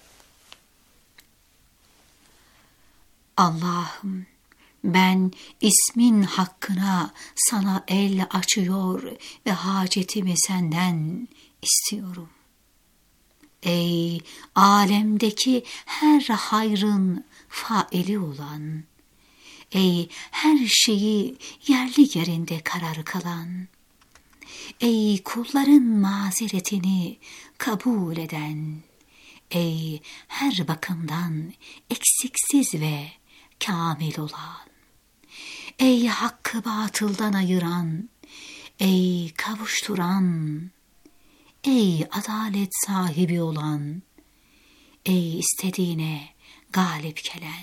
Allah'ım, ben ismin hakkına sana el açıyor ve hacetimi senden istiyorum. Ey alemdeki her hayrın faili olan, ey her şeyi yerli yerinde karar kılan, ey kulların mazeretini kabul eden, ey her bakımdan eksiksiz ve kamil olan, ey hakkı batıldan ayıran, ey kavuşturan, ey adalet sahibi olan, ey istediğine galip gelen,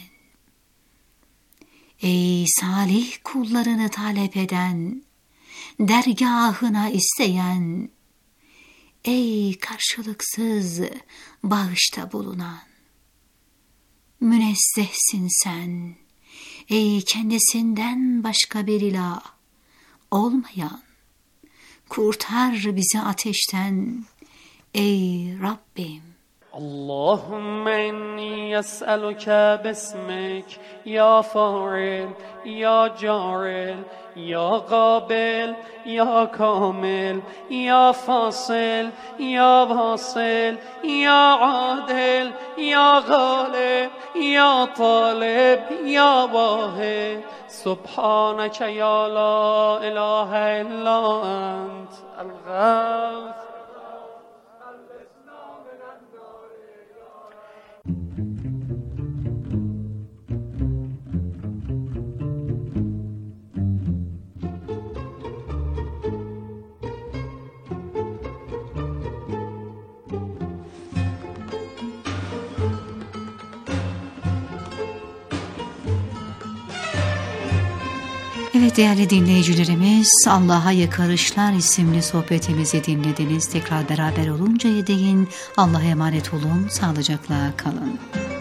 ey salih kullarını talep eden, dergahına isteyen, ey karşılıksız bağışta bulunan, münezzehsin sen, ey kendisinden başka bir ilah olmayan, kurtar bizi ateşten ey Rabbim. اللهم إني أسألك باسمك يا فاعل يا جاعل يا قابل يا كامل يا فاصل يا واصل يا عادل يا غالب يا طالب يا واحد سبحانك يا لا إله إلا أنت الغوث. Evet değerli dinleyicilerimiz, Allah'a Yakarışlar isimli sohbetimizi dinlediniz. Tekrar beraber oluncaya değin Allah'a emanet olun, sağlıcakla kalın.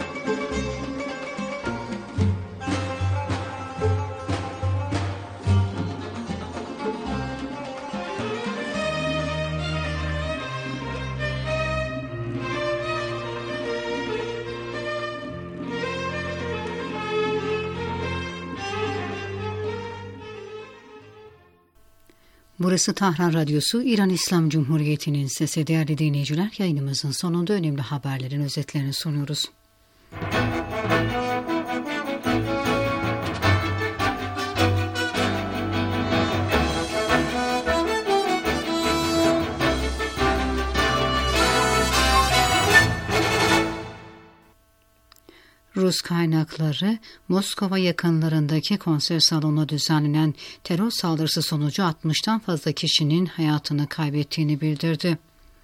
Burası Tahran Radyosu, İran İslam Cumhuriyeti'nin sesi. Değerli dinleyiciler, yayınımızın sonunda önemli haberlerin özetlerini sunuyoruz. Rus kaynakları Moskova yakınlarındaki konser salonuna düzenlenen terör saldırısı sonucu 60'tan fazla kişinin hayatını kaybettiğini bildirdi.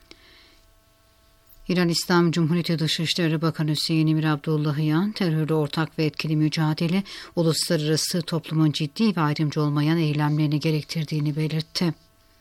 İran İslam Cumhuriyeti Dışişleri Bakanı Hüseyin Emir Abdullahian, terörle ortak ve etkili mücadele, uluslararası toplumun ciddi ve ayrımcı olmayan eylemlerini gerektirdiğini belirtti.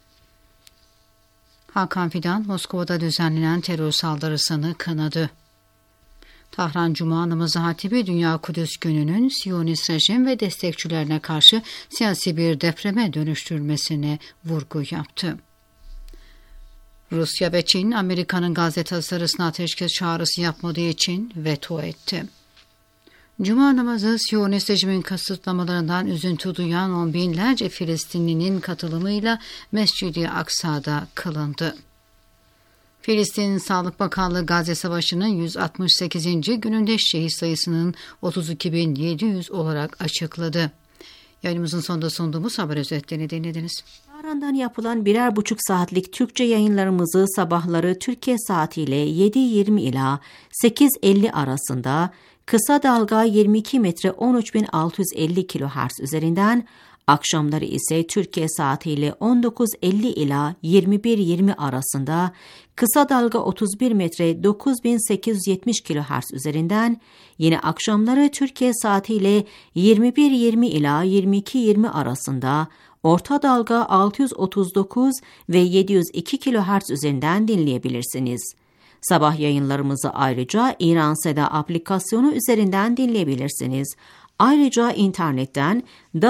Hakan Fidan, Moskova'da düzenlenen terör saldırısını kınadı. Tahran Cuma namazı hatibi Dünya Kudüs Günü'nün Siyonist rejim ve destekçilerine karşı siyasi bir depreme dönüştürülmesine vurgu yaptı. Rusya ve Çin, Amerika'nın Gazze tasarısına ateşkes çağrısı yapmadığı için veto etti. Cuma namazı Siyonist rejimin kısıtlamalarından üzüntü duyan on binlerce Filistinlinin katılımıyla Mescid-i Aksa'da kılındı. Filistin Sağlık Bakanlığı Gazze Savaşı'nın 168. gününde şehit sayısının 32.700 olarak açıkladı. Yayınımızın sonunda sunduğumuz haber özetlerini dinlediniz. Tahran'dan yapılan 1,5 saatlik Türkçe yayınlarımızı sabahları Türkiye saatiyle 7.20 ila 8.50 arasında kısa dalga 22 metre 13.650 kHz üzerinden, Akşamları ise Türkiye saatiyle 19.50 ila 21.20 arasında kısa dalga 31 metre 9870 kHz üzerinden, yine akşamları Türkiye saatiyle 21.20 ila 22.20 arasında orta dalga 639 ve 702 kHz üzerinden dinleyebilirsiniz. Sabah yayınlarımızı ayrıca İran Seda aplikasyonu üzerinden dinleyebilirsiniz. Ayrıca internetten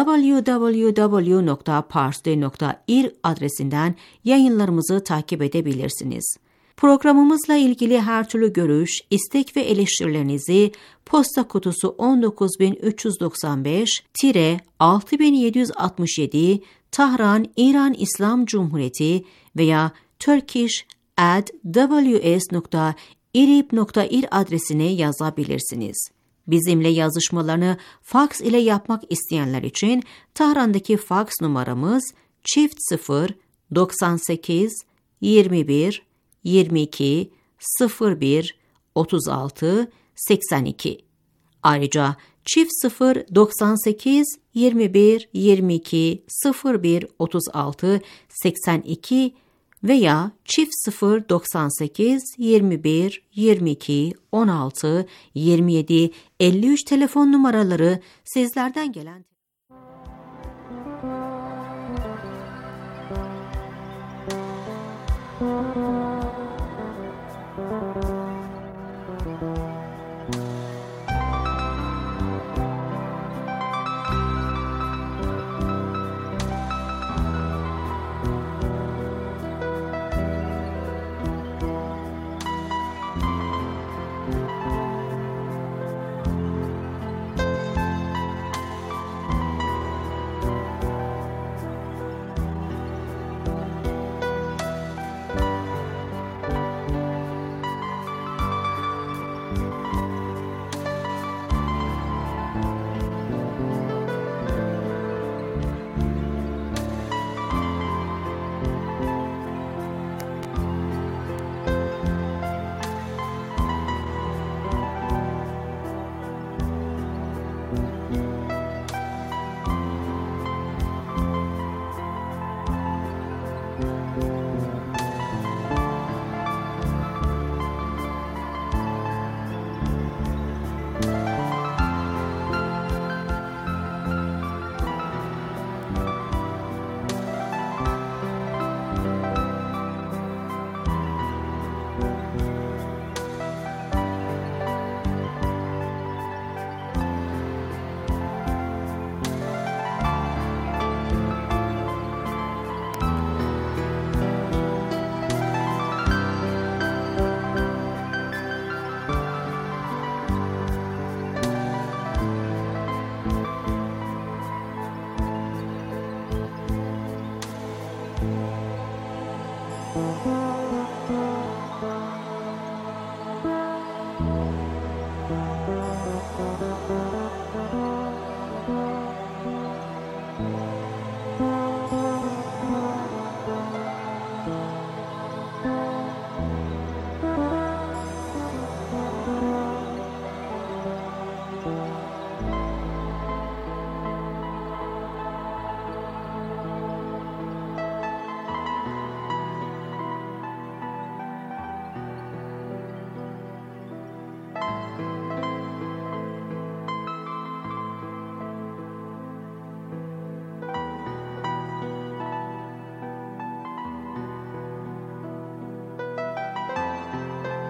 www.parstoday.ir adresinden yayınlarımızı takip edebilirsiniz. Programımızla ilgili her türlü görüş, istek ve eleştirilerinizi posta kutusu 19395-6767 Tahran, İran İslam Cumhuriyeti veya turkish@ws.irib.ir adresine yazabilirsiniz. Bizimle yazışmalarını faks ile yapmak isteyenler için Tahran'daki faks numaramız *0 98 21 22 01 36 82. Ayrıca *0 98 21 22 01 36 82 veya *0 98 21 22 16 27 53 telefon numaraları sizlerden gelen